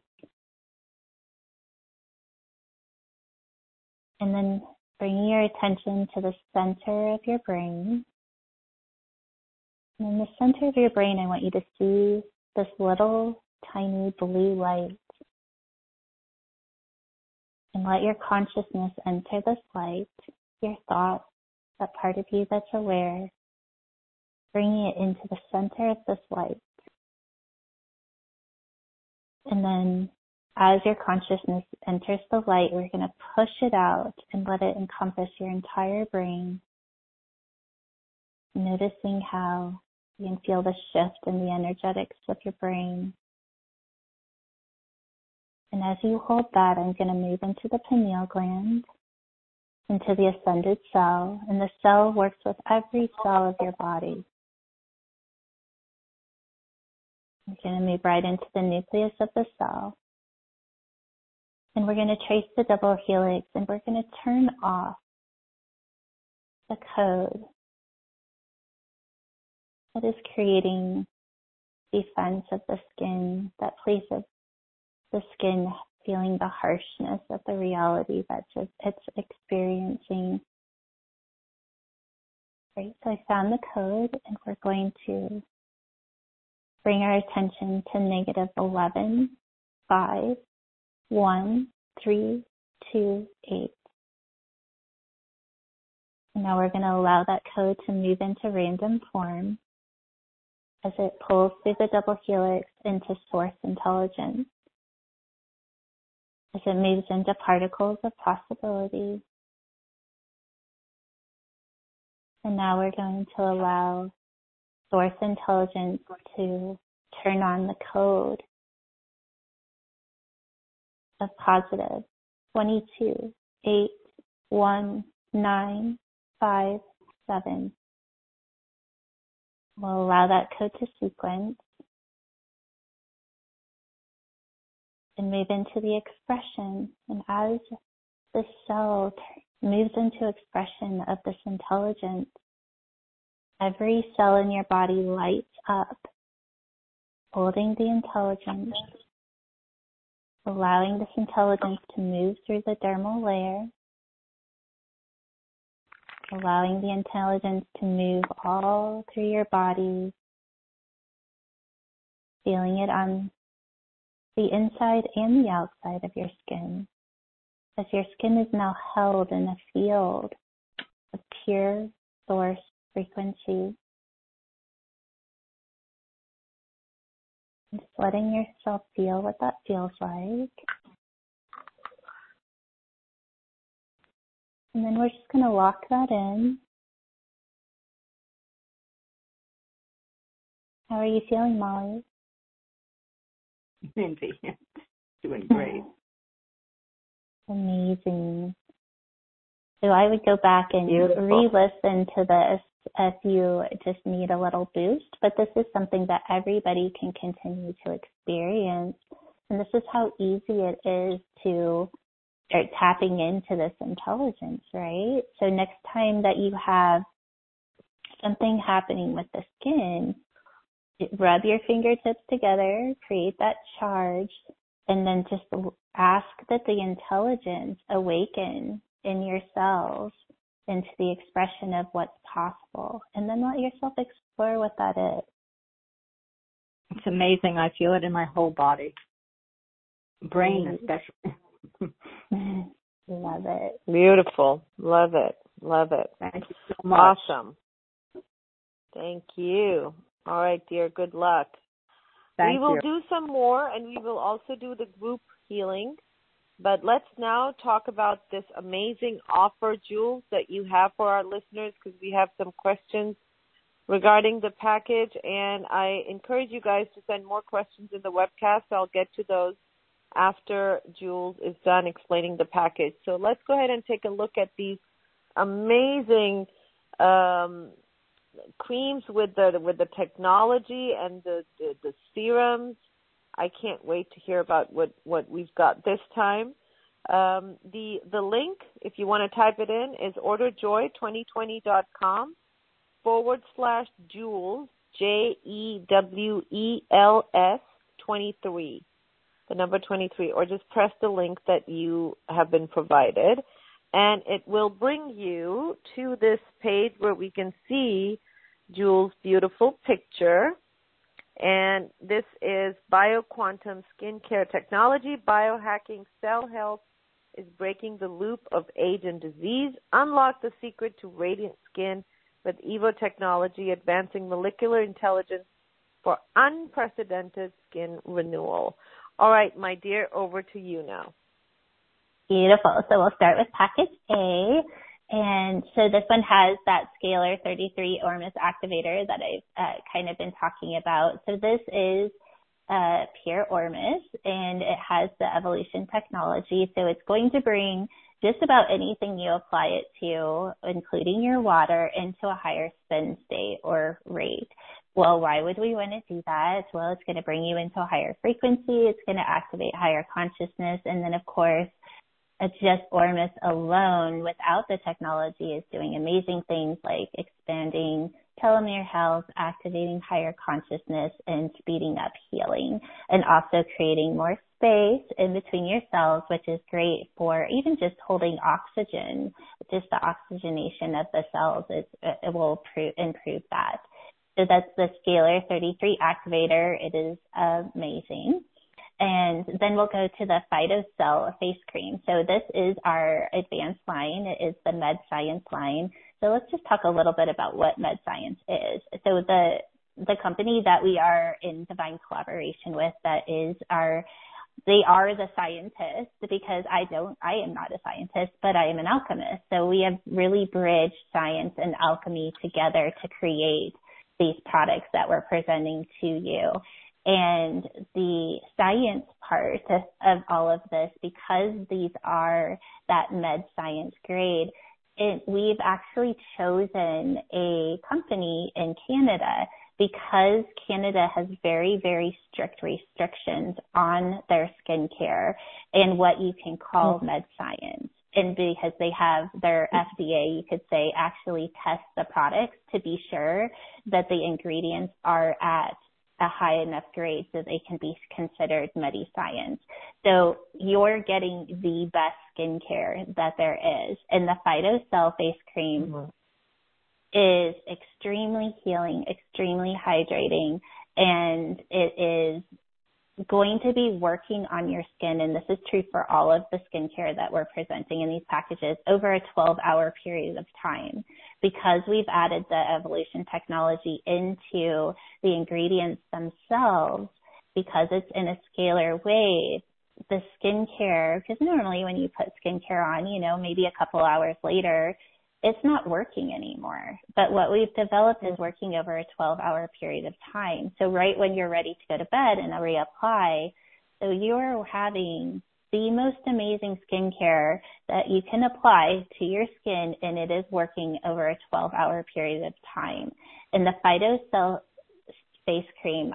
And then bringing your attention to the center of your brain. And in the center of your brain, I want you to see this little tiny blue light. And let your consciousness enter this light, your thoughts, that part of you that's aware, bringing it into the center of this light. And then as your consciousness enters the light, we're going to push it out and let it encompass your entire brain, noticing how you can feel the shift in the energetics of your brain. And as you hold that, I'm going to move into the pineal gland, into the ascended cell. And the cell works with every cell of your body. I'm going to move right into the nucleus of the cell. And we're going to trace the double helix, and we're going to turn off the code that is creating defense of the skin, that place of the skin feeling the harshness of the reality that it's experiencing. Right, so I found the code, and we're going to bring our attention to negative 11, 5, 1, 3, 2, 8. And now we're going to allow that code to move into random form as it pulls through the double helix into source intelligence, as it moves into particles of possibility. And now we're going to allow source intelligence to turn on the code of positive 22, 8, 1, 9, 5, 7. We'll allow that code to sequence and move into the expression. And as the cell moves into expression of this intelligence, every cell in your body lights up, holding the intelligence, allowing this intelligence to move through the dermal layer, allowing the intelligence to move all through your body, feeling it on the inside and the outside of your skin, as your skin is now held in a field of pure source frequency. Just letting yourself feel what that feels like. And then we're just going to lock that in. How are you feeling, Molly? Doing great. Amazing. So I would go back and re-listen to this if you just need a little boost, but this is something that everybody can continue to experience. And this is how easy it is to start tapping into this intelligence, right? So next time that you have something happening with the skin, rub your fingertips together, create that charge, and then just ask that the intelligence awaken in your cells into the expression of what's possible, and then let yourself explore what that is. It's amazing. I feel it in my whole body. Brain especially. Love it. Beautiful. Love it. Love it. Thank you so much. Awesome. Thank you. All right, dear. Good luck. Thank we will you. do some more, and we will also do the group healing. But let's now talk about this amazing offer, Jules, that you have for our listeners, because we have some questions regarding the package. And I encourage you guys to send more questions in the webcast. I'll get to those after Jules is done explaining the package. So let's go ahead and take a look at these amazing creams with the technology and the serums. I can't wait to hear about what we've got this time. The link, if you want to type it in, is orderjoy2020.com/Jules, JEWELS 23, the number 23, or just press the link that you have been provided. And it will bring you to this page where we can see Jules' beautiful picture. And this is BioQuantum Skincare Technology. Biohacking cell health is breaking the loop of age and disease. Unlock the secret to radiant skin with Evo technology, advancing molecular intelligence for unprecedented skin renewal. All right, my dear, over to you now. Beautiful. So we'll start with package A. And so this one has that Scalar 33 Ormus activator that I've kind of been talking about. So this is pure Ormus, and it has the evolution technology. So it's going to bring just about anything you apply it to, including your water, into a higher spin state or rate. Well, why would we want to do that? Well, it's going to bring you into a higher frequency. It's going to activate higher consciousness. And then, of course, just Ormus alone, without the technology, is doing amazing things like expanding telomere health, activating higher consciousness, and speeding up healing, and also creating more space in between your cells, which is great for even just holding oxygen. Just the oxygenation of the cells, it will improve that. So that's the Scalar 33 activator. It is amazing. And then we'll go to the PhytoCell face cream. So this is our advanced line. It is the MedScience line. So let's just talk a little bit about what MedScience is. So the company that we are in divine collaboration with, they are the scientists, because I am not a scientist, but I am an alchemist. So we have really bridged science and alchemy together to create these products that we're presenting to you. And the science part of all of this, because these are that med science grade, we've actually chosen a company in Canada because Canada has very, very strict restrictions on their skincare and what you can call med science. And because they have their FDA, you could say, actually test the products to be sure that the ingredients are at a high enough grade so they can be considered medi-science. So you're getting the best skincare that there is. And the PhytoCell face cream is extremely healing, extremely hydrating, and it is going to be working on your skin, and this is true for all of the skincare that we're presenting in these packages, over a 12-hour period of time. Because we've added the evolution technology into the ingredients themselves, because it's in a scalar way, the skincare, because normally when you put skincare on, maybe a couple hours later, it's not working anymore. But what we've developed is working over a 12-hour period of time. So right when you're ready to go to bed and reapply, so you're having the most amazing skincare that you can apply to your skin, and it is working over a 12-hour period of time. And the PhytoCell face cream,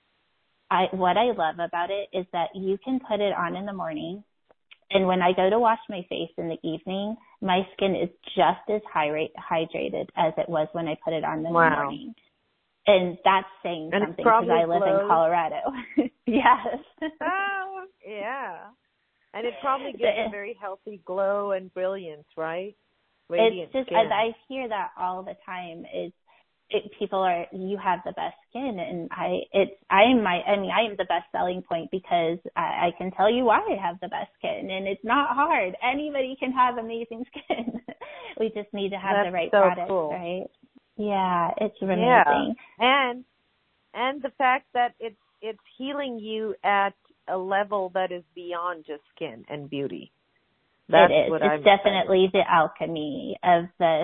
what I love about it is that you can put it on in the morning, and when I go to wash my face in the evening, my skin is just as hydrated as it was when I put it on in the morning. And that's saying something, because I live in Colorado. Yes. Yeah. And it probably gives a very healthy glow and brilliance, right? Radiant it's just, skin. I hear that all the time. People are, you have the best skin, and I am the best selling point because I can tell you why I have the best skin, and it's not hard. Anybody can have amazing skin. We just need to have the right products, cool. right? Yeah, it's amazing. Yeah. And the fact that it's healing you at a level that is beyond just skin and beauty. That's it is. What it's definitely the alchemy of this.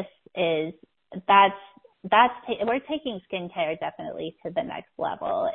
We're taking skincare definitely to the next level.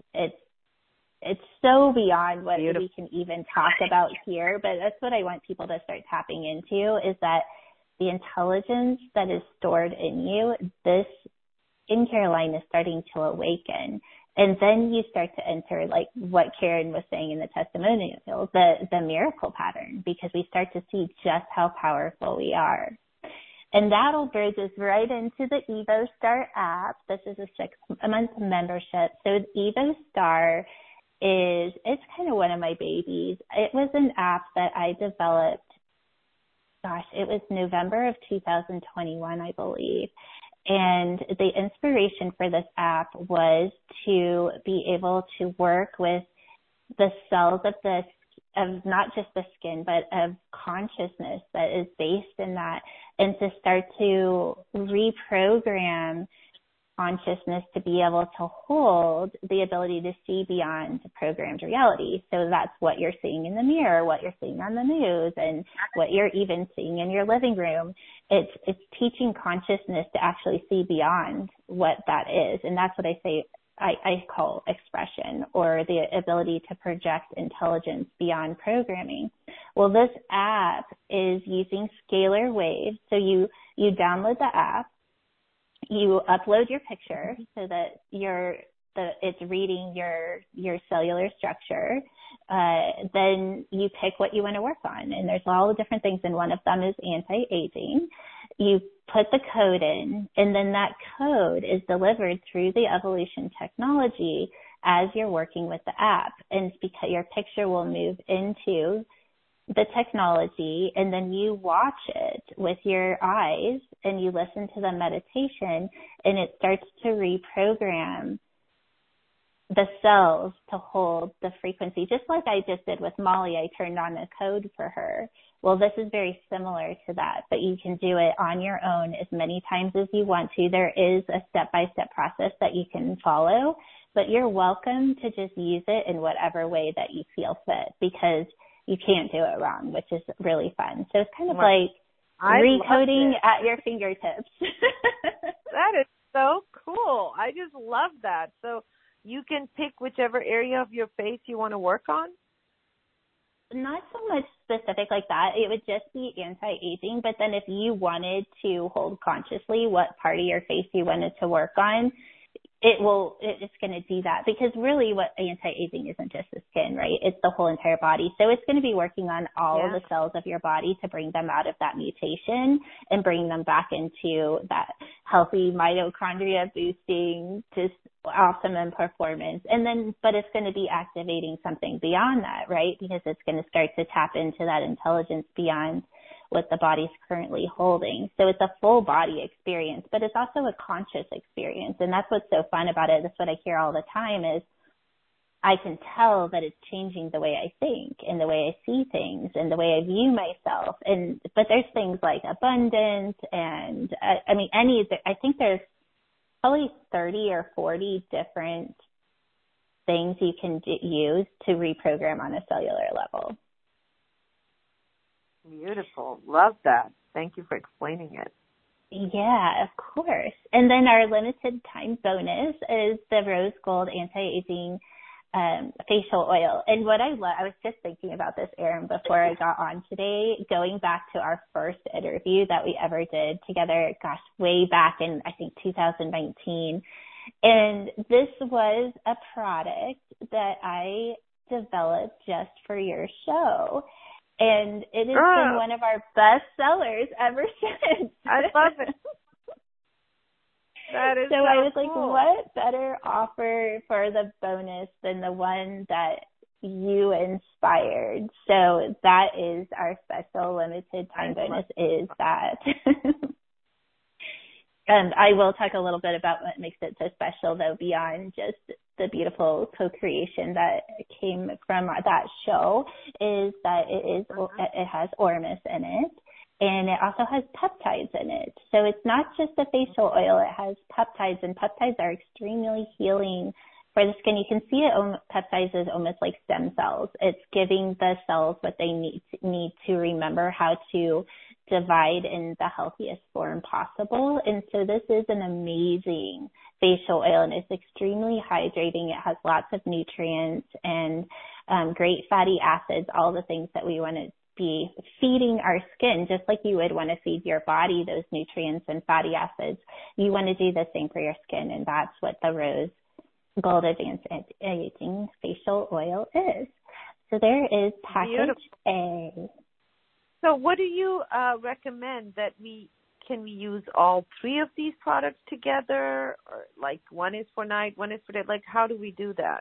It's so beyond what we can even talk about here, but that's what I want people to start tapping into, is that the intelligence that is stored in you, this skincare line is starting to awaken. And then you start to enter, like what Karen was saying in the testimonial, the miracle pattern, because we start to see just how powerful we are. And that'll bridge us right into the EvoStar app. This is a 6-month membership. So EvoStar it's kind of one of my babies. It was an app that I developed, it was November of 2021, I believe. And the inspiration for this app was to be able to work with the cells of not just the skin, but of consciousness that is based in that, and to start to reprogram consciousness to be able to hold the ability to see beyond programmed reality. So that's what you're seeing in the mirror, what you're seeing on the news, and what you're even seeing in your living room. It's teaching consciousness to actually see beyond what that is. And that's what I call expression, or the ability to project intelligence beyond programming. Well, this app is using scalar waves. So you download the app, you upload your picture so that it's reading your cellular structure. Then you pick what you want to work on, and there's all the different things, and one of them is anti-aging. You put the code in, and then that code is delivered through the Evolution technology as you're working with the app. And because your picture will move into the technology, and then you watch it with your eyes and you listen to the meditation, and it starts to reprogram the cells to hold the frequency, just like I just did with Molly. I turned on a code for her. Well, this is very similar to that, but you can do it on your own as many times as you want to. There is a step-by-step process that you can follow, but you're welcome to just use it in whatever way that you feel fit, because you can't do it wrong, which is really fun. So it's kind of like recoding at your fingertips. That is so cool. I just love that. So you can pick whichever area of your face you want to work on? Not so much specific like that. It would just be anti-aging. But then if you wanted to hold consciously what part of your face you wanted to work on, it's going to do that, because really what anti-aging isn't just the skin, right? It's the whole entire body. So it's going to be working on all of the cells of your body to bring them out of that mutation and bring them back into that healthy mitochondria boosting, just optimum performance. And then, but it's going to be activating something beyond that, right? Because it's going to start to tap into that intelligence beyond what the body's currently holding. So it's a full body experience, but it's also a conscious experience. And that's what's so fun about it. That's what I hear all the time, is I can tell that it's changing the way I think and the way I see things and the way I view myself. But there's things like abundance and I think there's probably 30 or 40 different things you can use to reprogram on a cellular level. Beautiful. Love that. Thank you for explaining it. Yeah, of course. And then our limited time bonus is the Rose Gold Anti-Aging facial oil. And what I was just thinking about this, Erin, before I got on today, going back to our first interview that we ever did together, way back in, I think, 2019. And this was a product that I developed just for your show. And it has been one of our best sellers ever since. I love it. That is so I was cool. like, what better offer for the bonus than the one that you inspired. So that is our special limited time bonus, is that. And I will talk a little bit about what makes it so special, though, beyond just the beautiful co-creation that came from that show, is that it has Ormus in it, and it also has peptides in it. So it's not just a facial oil, it has peptides, and peptides are extremely healing for the skin. You can see it, peptides is almost like stem cells. It's giving the cells what they need to remember how to divide in the healthiest form possible. And so this is an amazing facial oil, and it's extremely hydrating. It has lots of nutrients and great fatty acids, all the things that we want to be feeding our skin, just like you would want to feed your body those nutrients and fatty acids. You want to do the same for your skin, and that's what the Rose Gold Advanced Anti-Aging Facial Oil is. So there is package A. So what do you recommend that can we use all three of these products together, or like one is for night, one is for day? Like, how do we do that?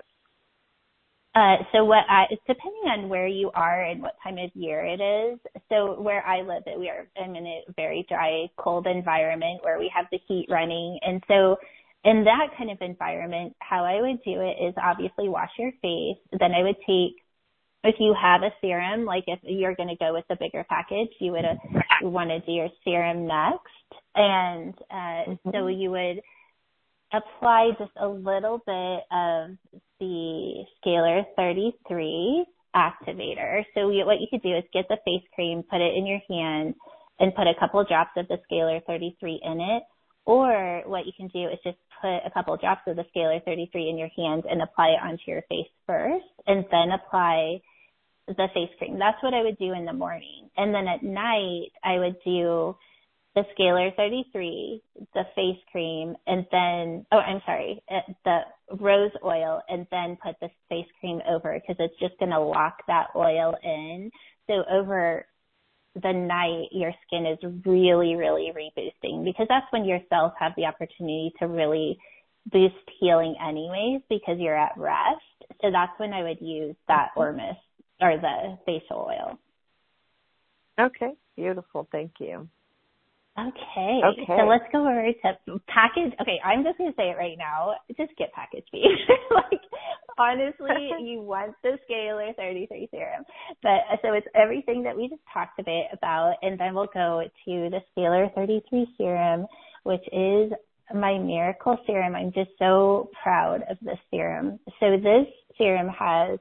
So it's depending on where you are and what time of year it is. So where I live, I'm in a very dry, cold environment where we have the heat running. And so in that kind of environment, how I would do it is obviously wash your face. Then I would take, if you have a serum, like if you're going to go with the bigger package, you would want to do your serum next. And so you would apply just a little bit of the Scalar 33 activator. So what you could do is get the face cream, put it in your hand, and put a couple drops of the Scalar 33 in it. Or what you can do is just put a couple drops of the Scalar 33 in your hand and apply it onto your face first, and then apply the face cream. That's what I would do in the morning. And then at night, I would do the Scalar 33, the face cream, and then, the rose oil, and then put the face cream over, because it's just going to lock that oil in. So over the night, your skin is really, really reboosting, because that's when your cells have the opportunity to really boost healing anyways, because you're at rest. So that's when I would use that Ormus or the facial oil. Okay, beautiful. Thank you. Okay. So let's go over to package. Okay, I'm just going to say it right now. Just get package B. Like, honestly, you want the Scalar 33 serum. But so it's everything that we just talked a bit about, and then we'll go to the Scalar 33 serum, which is my miracle serum. I'm just so proud of this serum. So this serum has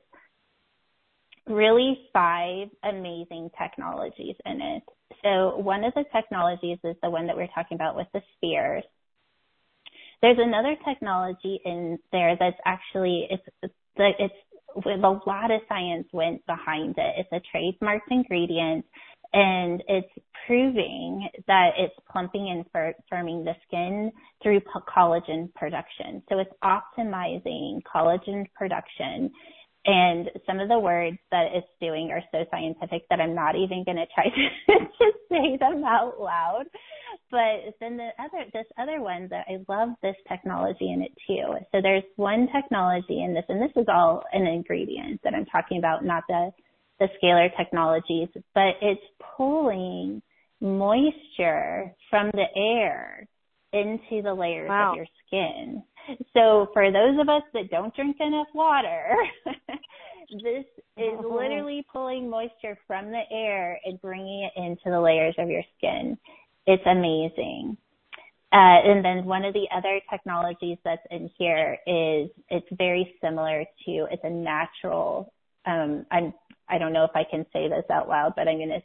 really 5 amazing technologies in it. So one of the technologies is the one that we're talking about with the spheres. There's another technology in there that's actually, it's with a lot of science went behind it. It's a trademarked ingredient, and it's proving that it's plumping and firming the skin through collagen production. So it's optimizing collagen production. And some of the words that it's doing are so scientific that I'm not even going to try to say them out loud. But then this other one, that I love this technology in it too. So there's one technology in this, and this is all an ingredient that I'm talking about, not the scalar technologies, but it's pulling moisture from the air into the layers of your skin. So for those of us that don't drink enough water, this is literally pulling moisture from the air and bringing it into the layers of your skin. It's amazing. And then one of the other technologies that's in here is it's very similar to, it's a natural, I don't know if I can say this out loud, but I'm going to,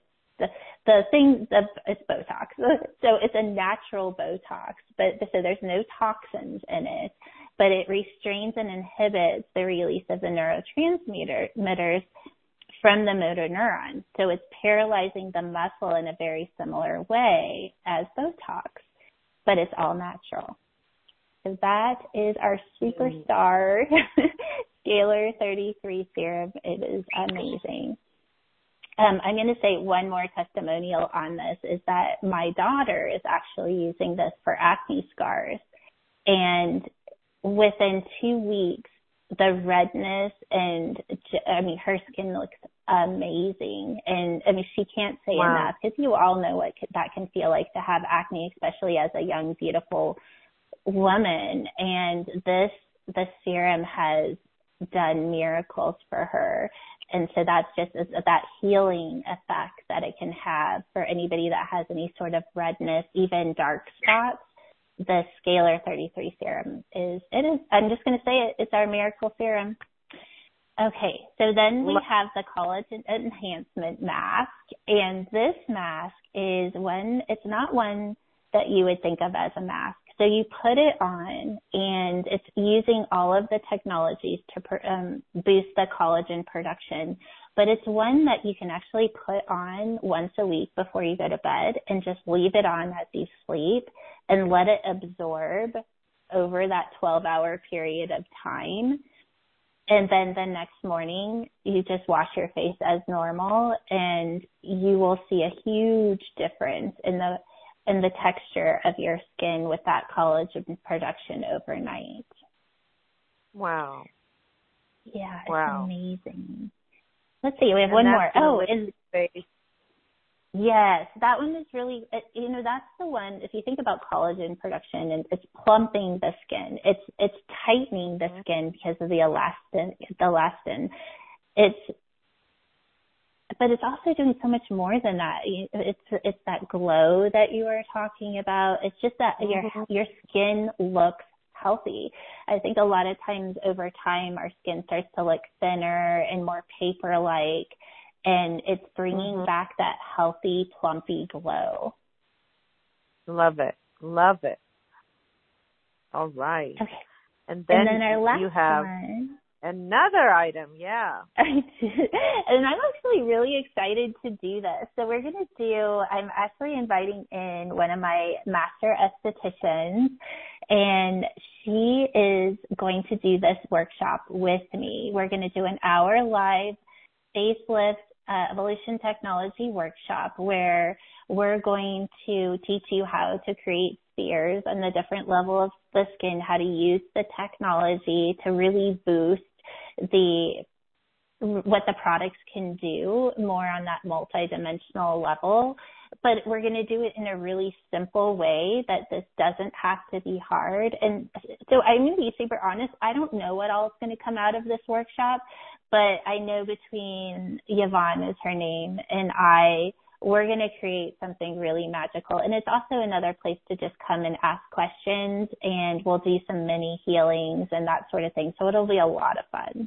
it's Botox. So it's a natural Botox, so there's no toxins in it, but it restrains and inhibits the release of the neurotransmitters from the motor neurons. So it's paralyzing the muscle in a very similar way as Botox, but it's all natural. So that is our superstar Scalar 33 serum. It is amazing. I'm going to say one more testimonial on this, is that my daughter is actually using this for acne scars. And within 2 weeks, the redness, and I mean, her skin looks amazing. And I mean, she can't say enough, because you all know what that can feel like to have acne, especially as a young, beautiful woman. And the serum has done miracles for her. And so that's just that healing effect that it can have for anybody that has any sort of redness, even dark spots. The Scalar 33 serum I'm just going to say it, it's our miracle serum. Okay, so then we have the collagen enhancement mask, and this mask is it's not one that you would think of as a mask. So you put it on, and it's using all of the technologies to boost the collagen production. But it's one that you can actually put on once a week before you go to bed, and just leave it on as you sleep and let it absorb over that 12-hour period of time. And then the next morning, you just wash your face as normal, and you will see a huge difference in the texture of your skin with that collagen production overnight. Wow. Yeah, it's amazing. Let's see, we have one more. Yes, that one is really, that's the one, if you think about collagen production, and it's plumping the skin. It's tightening the skin because of the elastin. But it's also doing so much more than that. It's that glow that you were talking about. It's just that your skin looks healthy. I think a lot of times over time our skin starts to look thinner and more paper-like, and it's bringing back that healthy, plumpy glow. Love it. Love it. All right. Okay. And then our last you have one. Another item, yeah. And I'm actually really excited to do this. So I'm actually inviting in one of my master estheticians, and she is going to do this workshop with me. We're going to do an hour live facelift evolution technology workshop where we're going to teach you how to create spheres on the different level of the skin, how to use the technology to really boost what the products can do more on that multidimensional level. But we're going to do it in a really simple way that this doesn't have to be hard. And so I'm going to be super honest. I don't know what all is going to come out of this workshop, but I know between Yvonne is her name and we're going to create something really magical. And it's also another place to just come and ask questions, and we'll do some mini healings and that sort of thing. So it'll be a lot of fun.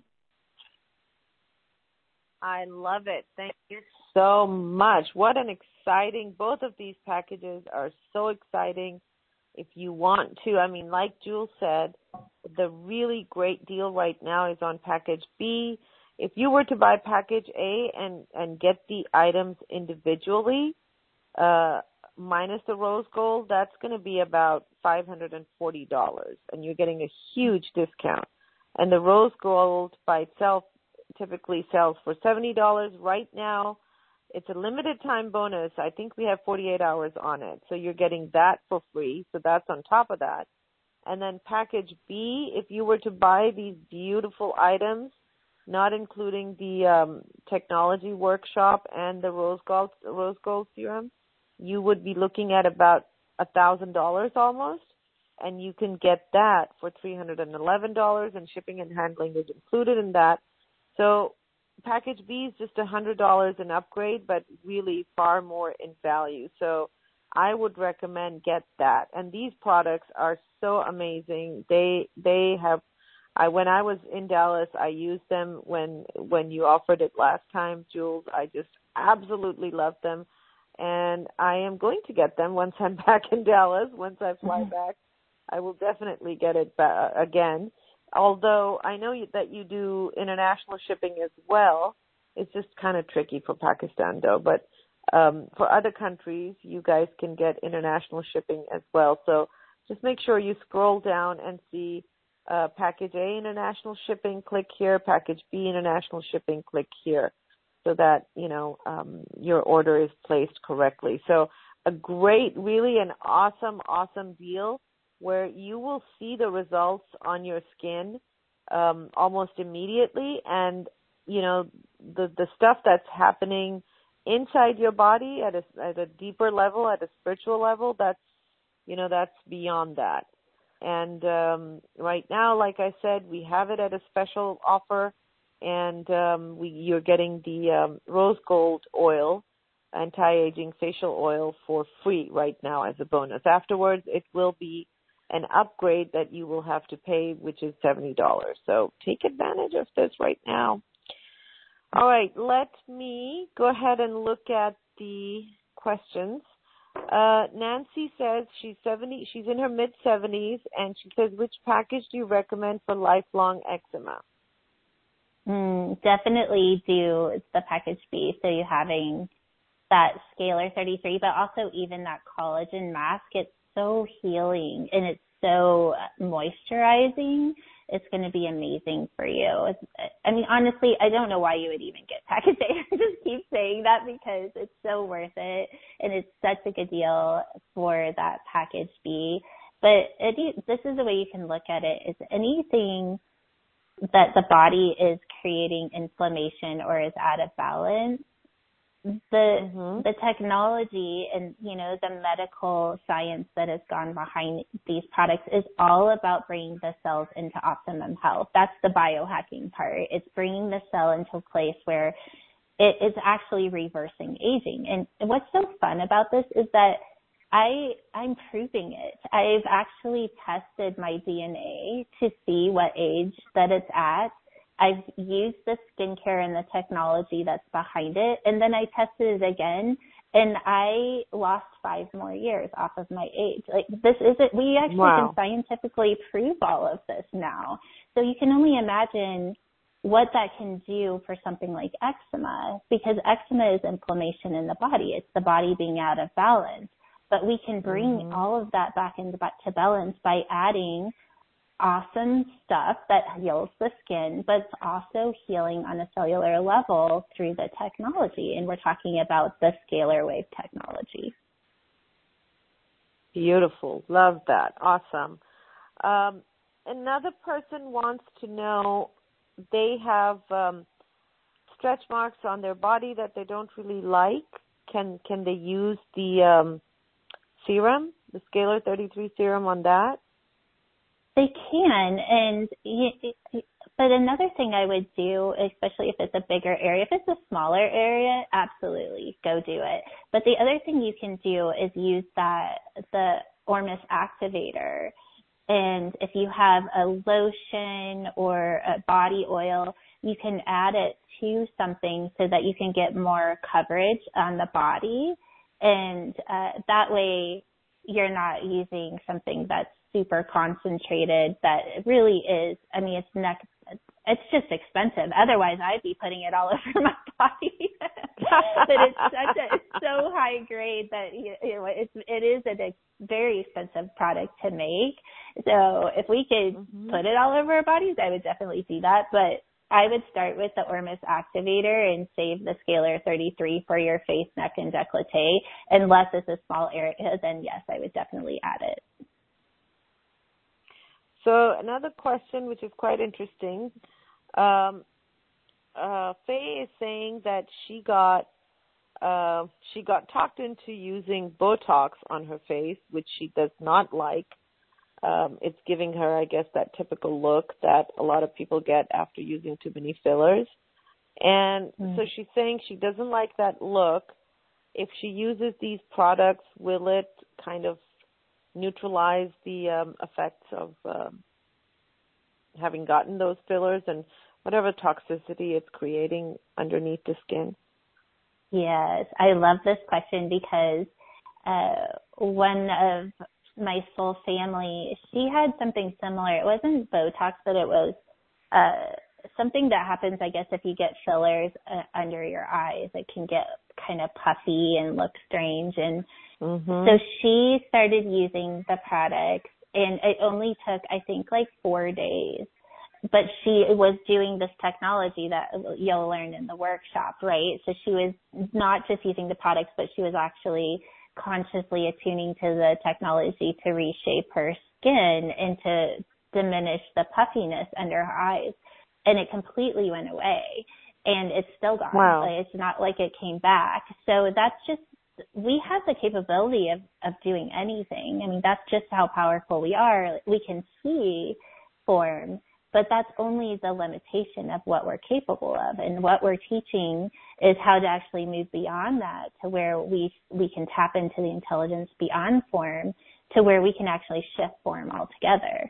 I love it. Thank you so much. What an exciting, both of these packages are so exciting. If you want to, like Jules said, the really great deal right now is on package B. If you were to buy package A and get the items individually, minus the rose gold, that's going to be about $540, and you're getting a huge discount. And the rose gold by itself typically sells for $70. Right now, it's a limited time bonus. I think we have 48 hours on it. So you're getting that for free. So that's on top of that. And then package B, if you were to buy these beautiful items, not including the technology workshop and the rose gold serum, you would be looking at about $1,000 almost. And you can get that for $311, and shipping and handling is included in that. So package B is just $100 an upgrade, but really far more in value. So I would recommend get that. And these products are so amazing. They have. When I was in Dallas, I used them when you offered it last time, Jules. I just absolutely love them, and I am going to get them once I'm back in Dallas. Once I fly back, I will definitely get it again. Although I know that you do international shipping as well. It's just kind of tricky for Pakistan, though. But for other countries, you guys can get international shipping as well. So just make sure you scroll down and see package A, international shipping, click here. Package B, international shipping, click here, so that, your order is placed correctly. So really an awesome deal where you will see the results on your skin almost immediately. And, the stuff that's happening inside your body at a deeper level, at a spiritual level, that's beyond that. And right now, like I said, we have it at a special offer, and you're getting the rose gold oil, anti-aging facial oil, for free right now as a bonus. Afterwards, it will be an upgrade that you will have to pay, which is $70. So take advantage of this right now. All right, let me go ahead and look at the questions. Nancy says she's in her mid-70s, and she says, which package do you recommend for lifelong eczema? Definitely do the package B. So you're having that Scalar 33, but also even that collagen mask. It's so healing and it's so moisturizing. It's going to be amazing for you. Honestly, I don't know why you would even get package A. I just keep saying that because it's so worth it, and it's such a good deal for that package B. But this is the way you can look at it: is anything that the body is creating inflammation or is out of balance, the technology and, the medical science that has gone behind these products is all about bringing the cells into optimum health. That's the biohacking part. It's bringing the cell into a place where it is actually reversing aging. And what's so fun about this is that I'm proving it. I've actually tested my DNA to see what age that it's at. I've used the skincare and the technology that's behind it, and then I tested it again, and I lost 5 more years off of my age. We actually can scientifically prove all of this now. So you can only imagine what that can do for something like eczema, because eczema is inflammation in the body. It's the body being out of balance. But we can bring all of that back to balance by adding awesome stuff that heals the skin, but it's also healing on a cellular level through the technology. And we're talking about the scalar wave technology. Beautiful. Love that. Awesome. Another person wants to know, they have stretch marks on their body that they don't really like. Can they use the serum, the Scalar 33 serum, on that? They can, but another thing I would do, especially if it's a bigger area, if it's a smaller area, absolutely go do it. But the other thing you can do is use the Ormus activator. And if you have a lotion or a body oil, you can add it to something so that you can get more coverage on the body. And that way you're not using something that's super concentrated that really is, it's just expensive. Otherwise, I'd be putting it all over my body. But it's so high grade that it is a very expensive product to make. So if we could put it all over our bodies, I would definitely see that. But I would start with the Ormus activator and save the Scalar 33 for your face, neck, and décolleté. Unless it's a small area, then yes, I would definitely add it. So another question, which is quite interesting, Faye is saying that she got talked into using Botox on her face, which she does not like. It's giving her, I guess, that typical look that a lot of people get after using too many fillers. And so she's saying she doesn't like that look. If she uses these products, will it kind of neutralize the effects of having gotten those fillers and whatever toxicity it's creating underneath the skin? Yes, I love this question because one of my soul family, she had something similar. It wasn't Botox, but it was something that happens, I guess, if you get fillers under your eyes. It can get kind of puffy and look strange. And so she started using the products, and it only took, I think, like 4 days. But she was doing this technology that you'll learn in the workshop, right? So she was not just using the products, but she was actually consciously attuning to the technology to reshape her skin and diminished the puffiness under her eyes, and it completely went away, and it's still gone. Wow. Like, it's not like it came back. So that's just, we have the capability of doing anything. I mean, that's just how powerful we are. We can see form, but that's only the limitation of what we're capable of. And what we're teaching is how to actually move beyond that to where we can tap into the intelligence beyond form, to where we can actually shift form altogether.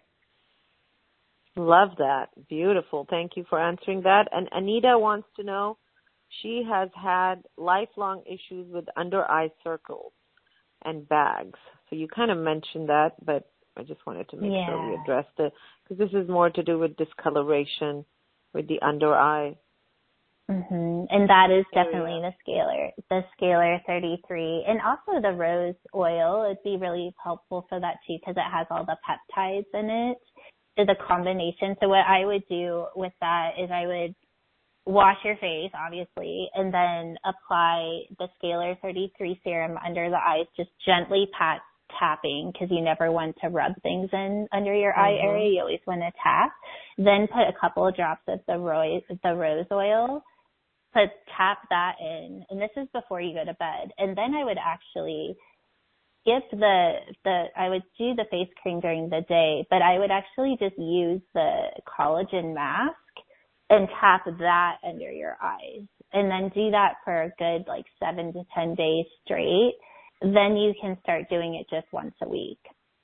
Love that. Beautiful. Thank you for answering that. And Anita wants to know, she has had lifelong issues with under eye circles and bags. So you kind of mentioned that, but I just wanted to make sure we addressed it, because this is more to do with discoloration with the under eye. Mm-hmm. And that is definitely the scalar 33. And also the rose oil, it'd be really helpful for that too, because it has all the peptides in it. So the combination. So what I would do with that is I would wash your face, obviously, and then apply the scalar 33 serum under the eyes, just gently tapping, because you never want to rub things in under your eye area. You always want to tap. Then put a couple of drops of the rose oil, tap that in, and this is before you go to bed. And then I would actually skip I would do the face cream during the day, but I would actually just use the collagen mask and tap that under your eyes, and then do that for a good 7 to 10 days straight. Then you can start doing it just once a week.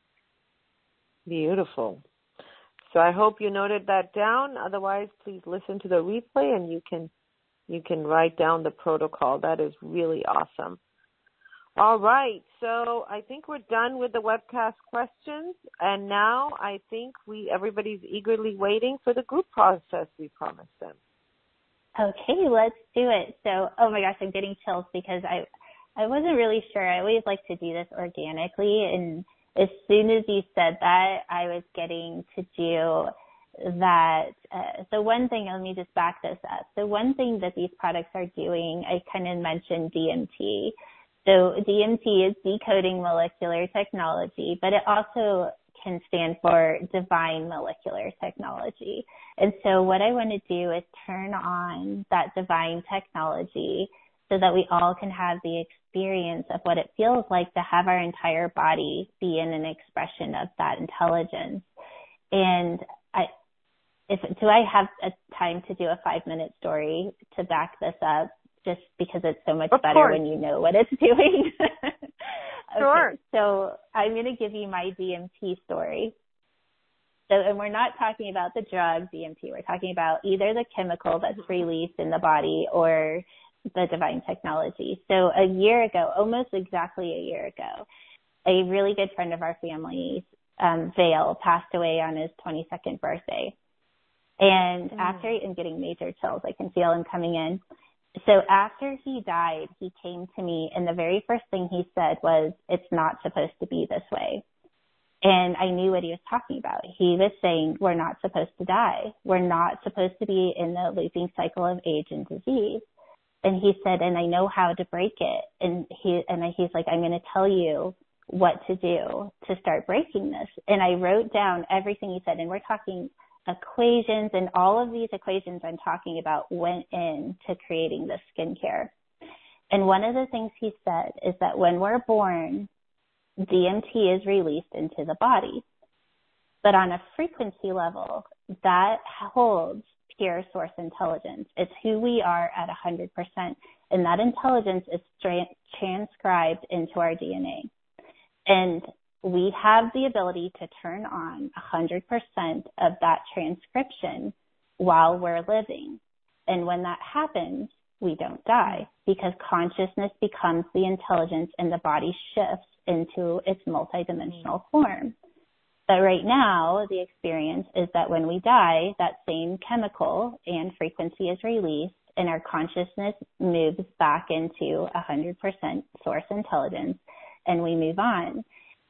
Beautiful. So I hope you noted that down. Otherwise, please listen to the replay, and you can write down the protocol. That is really awesome. All right. So I think we're done with the webcast questions, and now I think everybody's eagerly waiting for the group process we promised them. Okay, let's do it. So, oh my gosh, I'm getting chills because I wasn't really sure. I always like to do this organically, and as soon as you said that, I was getting to do that. So one thing, let me just back this up. So one thing that these products are doing, I kind of mentioned DMT. So DMT is decoding molecular technology, but it also can stand for divine molecular technology. And so what I want to do is turn on that divine technology so that we all can have the experience of what it feels like to have our entire body be in an expression of that intelligence. And do I have a time to do a 5-minute story to back this up? Just because it's so much better when you know what it's doing. Okay, sure. So I'm going to give you my DMT story. So, and we're not talking about the drug DMT. We're talking about either the chemical that's released in the body or the divine technology. So a year ago, almost exactly a year ago, a really good friend of our family, Vale, passed away on his 22nd birthday. And after, I'm getting major chills. I can feel him coming in. So after he died, he came to me, and the very first thing he said was, "It's not supposed to be this way." And I knew what he was talking about. He was saying, we're not supposed to die. We're not supposed to be in the looping cycle of age and disease. And he said, and I know how to break it. And he's like, I'm going to tell you what to do to start breaking this. And I wrote down everything he said, and we're talking equations, and all of these equations I'm talking about went into creating this skincare. And one of the things he said is that when we're born, DMT is released into the body. But on a frequency level, that holds pure source intelligence. It's who we are at 100%. And that intelligence is transcribed into our DNA. And we have the ability to turn on 100% of that transcription while we're living. And when that happens, we don't die, because consciousness becomes the intelligence and the body shifts into its multidimensional form. But right now, the experience is that when we die, that same chemical and frequency is released, and our consciousness moves back into 100% source intelligence, and we move on.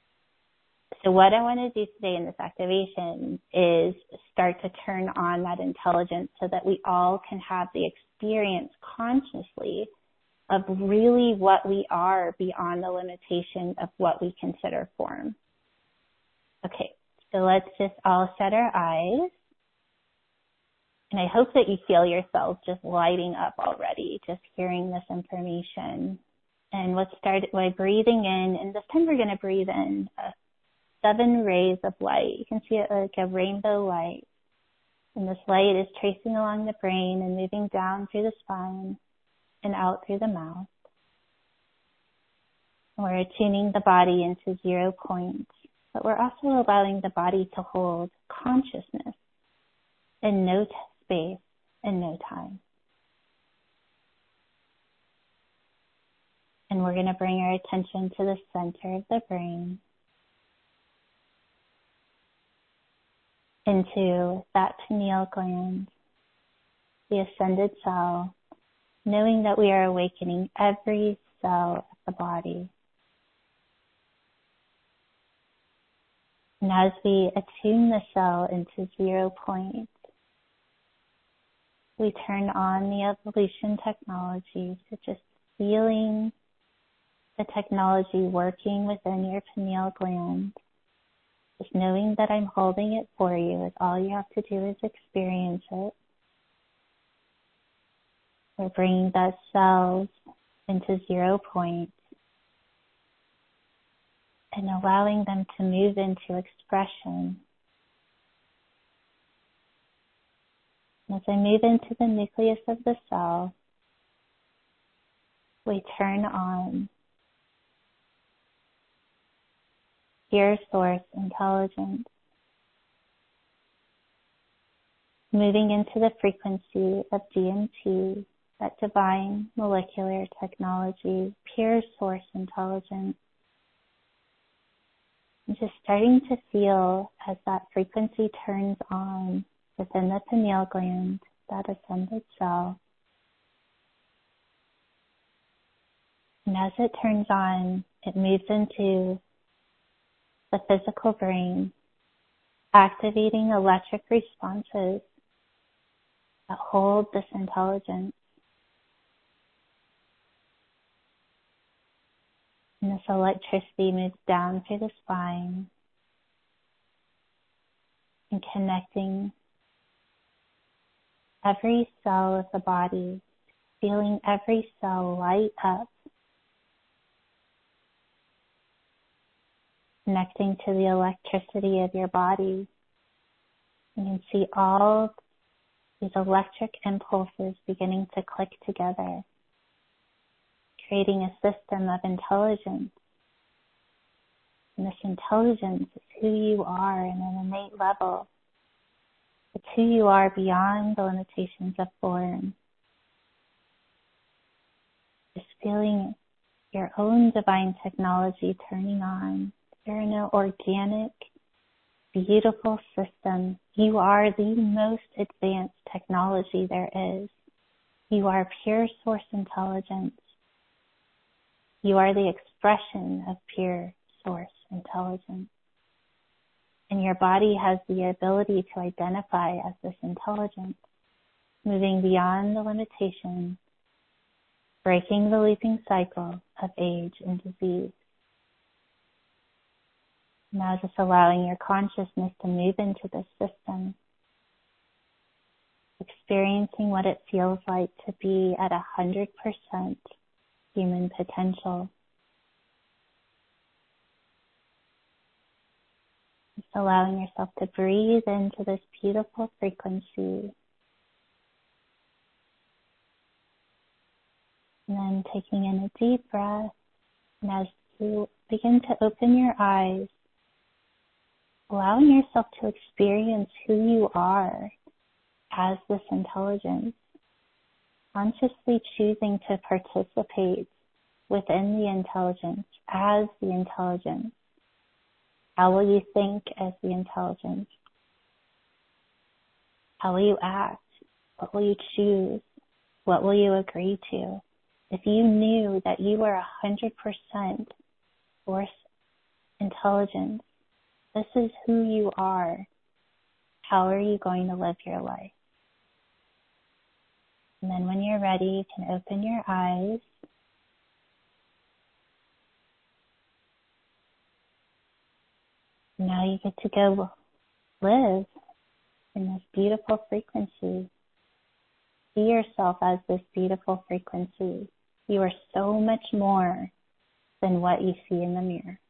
So what I want to do today in this activation is start to turn on that intelligence so that we all can have the experience consciously of really what we are beyond the limitation of what we consider form. Okay, So let's just all shut our eyes. And I hope that you feel yourselves just lighting up already, just hearing this information. And let's start by breathing in. And this time we're going to breathe in 7 rays of light. You can see it like a rainbow light. And this light is tracing along the brain and moving down through the spine and out through the mouth. And we're attuning the body into 0 points, but we're also allowing the body to hold consciousness in no space and no time. And we're going to bring our attention to the center of the brain, into that pineal gland, the ascended cell, knowing that we are awakening every cell of the body. And as we attune the cell into 0 points, we turn on the evolution technology, so just feeling the technology working within your pineal gland. Just knowing that I'm holding it for you, is all you have to do is experience it. We're bringing those cells into 0 points and allowing them to move into expression. And as I move into the nucleus of the cell, we turn on pure source intelligence, moving into the frequency of DMT, that divine molecular technology, pure source intelligence. And just starting to feel as that frequency turns on within the pineal gland, that ascended cell. And as it turns on, it moves into the physical brain, activating electric responses that hold this intelligence. And this electricity moves down through the spine and connecting every cell of the body, feeling every cell light up, connecting to the electricity of your body. You can see all these electric impulses beginning to click together, creating a system of intelligence. And this intelligence is who you are in an innate level. It's who you are beyond the limitations of form. Just feeling your own divine technology turning on. You're in an organic, beautiful system. You are the most advanced technology there is. You are pure source intelligence. You are the expression of pure source intelligence. And your body has the ability to identify as this intelligence, moving beyond the limitations, breaking the looping cycle of age and disease. Now just allowing your consciousness to move into this system, experiencing what it feels like to be at 100% human potential. Just allowing yourself to breathe into this beautiful frequency. And then taking in a deep breath. And as you begin to open your eyes, allowing yourself to experience who you are as this intelligence, consciously choosing to participate within the intelligence as the intelligence. How will you think as the intelligence? How will you act? What will you choose? What will you agree to? If you knew that you were 100% source intelligence, this is who you are, how are you going to live your life? And then when you're ready, you can open your eyes. Now you get to go live in this beautiful frequency. See yourself as this beautiful frequency. You are so much more than what you see in the mirror.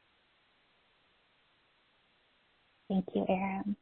Thank you, Aram.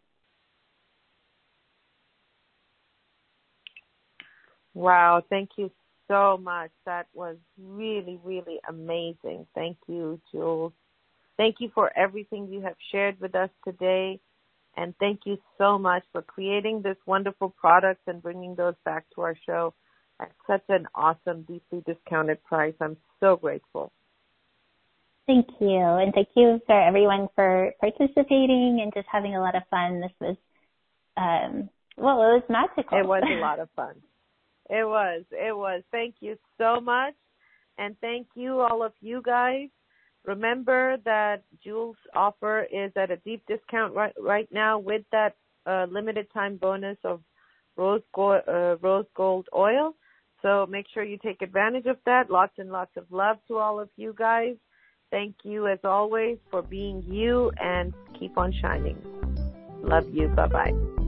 Wow, thank you so much. That was really, really amazing. Thank you, Jules. Thank you for everything you have shared with us today. And thank you so much for creating this wonderful product and bringing those back to our show at such an awesome, deeply discounted price. I'm so grateful. Thank you. And thank you for everyone for participating and just having a lot of fun. This was, it was magical. It was a lot of fun. It was. Thank you so much. And thank you, all of you guys. Remember that Jules' offer is at a deep discount right now with that limited time bonus of rose gold oil. So make sure you take advantage of that. Lots and lots of love to all of you guys. Thank you, as always, for being you, and keep on shining. Love you. Bye-bye.